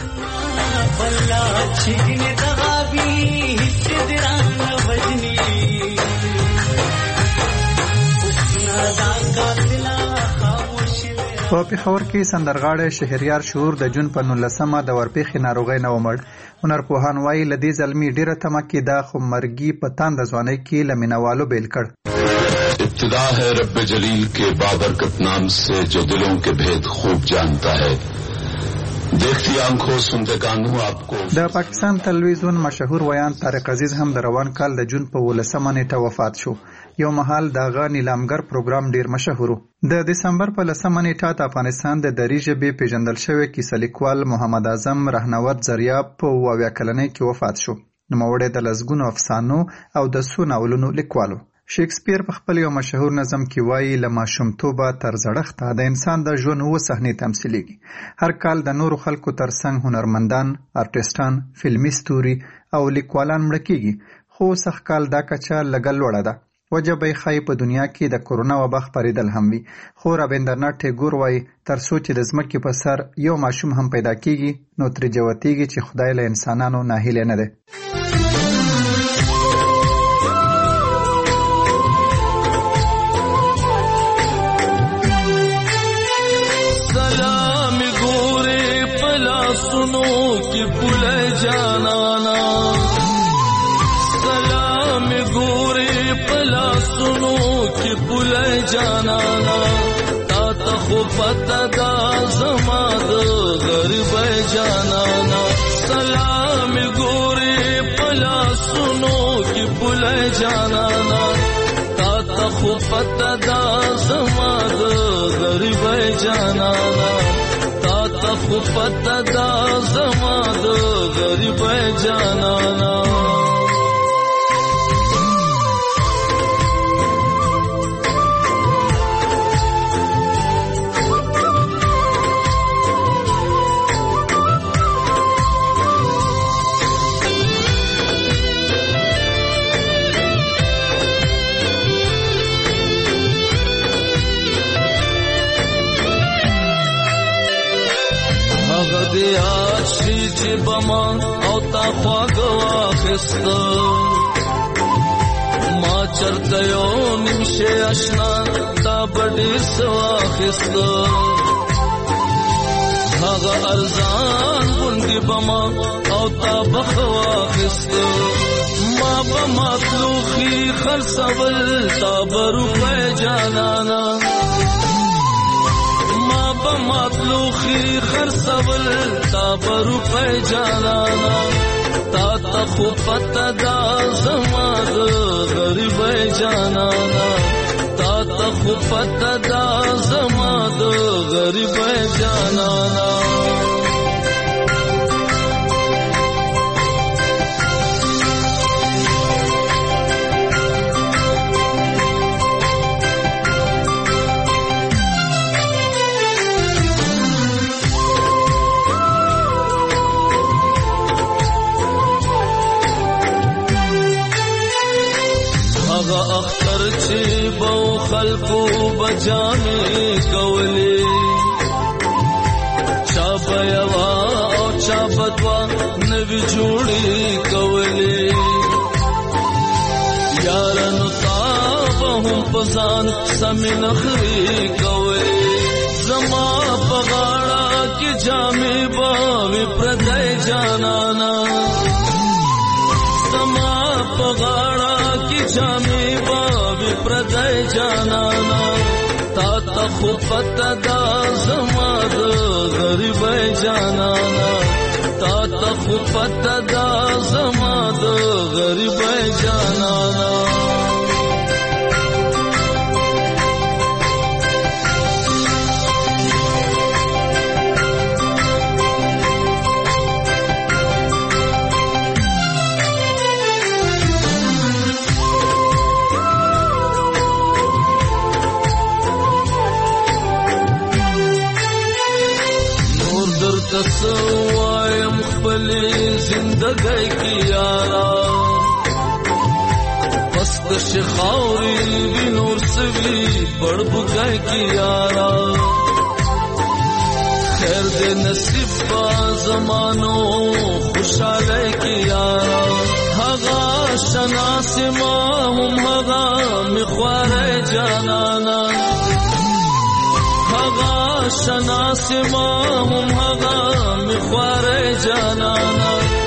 په پېښور کې سندرغاړی شهریار شعور د جون په نولسمه د ورپېښې ناروغۍ نه ومړ. هنرپوهان وایي له دې زلمي ډېره تمه کېده خو مرګي په تانده ځوانۍ کې له مینوالو بیل کړ. ابتدا ہے رب جلیل کے بابرکت نام سے جو دلوں کے بھید خوب جانتا ہے. دیکھتی آنکھوں سنتے کانوں آپ کو. د پاکستان تلویزیون مشهور ویان طارق عزیز هم د روان کال د جون په ولسمه نیټه وفات شو. یو مهال دغه نیلامګر پروګرام ډیر مشهور و. د دسمبر په لسمه نیټه د افغانستان د دري ژبې پیژندل شوی کیسه لیکوال محمد اعظم رهنورد زریاب په اویا کلنۍ کې وفات شو. نوموړی د لسګونو افسانو او د څو ناولونو لیکوال و. شکسپیر په خپل یو مشهور نظم کې وایي له ماشومتوبه تر زړښته د انسان د ژوند اووه صحنې تمثیلېږي. هر کال د نورو خلکو ترڅنګ هنرمندان، ارټسټان، فلمي ستوري او لیکوالان مړه کېږي، خو سږ کال دا کچه لږه لوړه ده. وجه به یې ښایي په دنیا کې د کرونا وبا خپرېدل هم وي. خو رابندرناټ ټیګور وایي تر څو چې د ځمکې په سر یو ماشوم هم پیدا کېږي نو ترې جوتېږي چې خدای له انسانانو ناهیلی نه دی. सुनो कि पुले जानाना सलाम गोरे पला सुनो कि पुले जानाना ता तखो पता जमाद गरीब जानाना सलाम गोरे पला सुनो कि पुले जानाना ता तखो पता जमाद गरीब जानाना خو پتا دا زما د غریب جانانا. دیاد شی چې بما او تا خواږه واخسته ما چرته یو نمشه اشنا تا بډې سواخسته هغه ارزان غوندې بما او تا بخواخسته ما بما تلوخي خرڅول تا بروپه جانانا مطلوخی خرڅول تا برو په جانانا تا ته خو پته دا زما د غریب جانانا تا ته خو پته دا زما د غریب جانانا. اختر چې بو خلقو بجامې کولې چا بیوا او چا بدوا نوی جوړې کولې یارانو تاب هم پسان سمې نخري کولې زما په غاړه کې جامې باوې پردای جانانا زما په غاړه کې جامې باوې پردای جانانا تا ته خو پته دا زما د غریب جانانا تا ته خو پته دا زما د غریب جانانا. تسوایم خپلې زندګۍ کې یارا پست شخاوري وی نور سوي بڑبګای کې یارا خیر دې نصیب با زمانو خوشاله کې یارا هغه شناس ما هم هغه مخواره جانانا هغه شناس ما هم هغه مخواره جانانا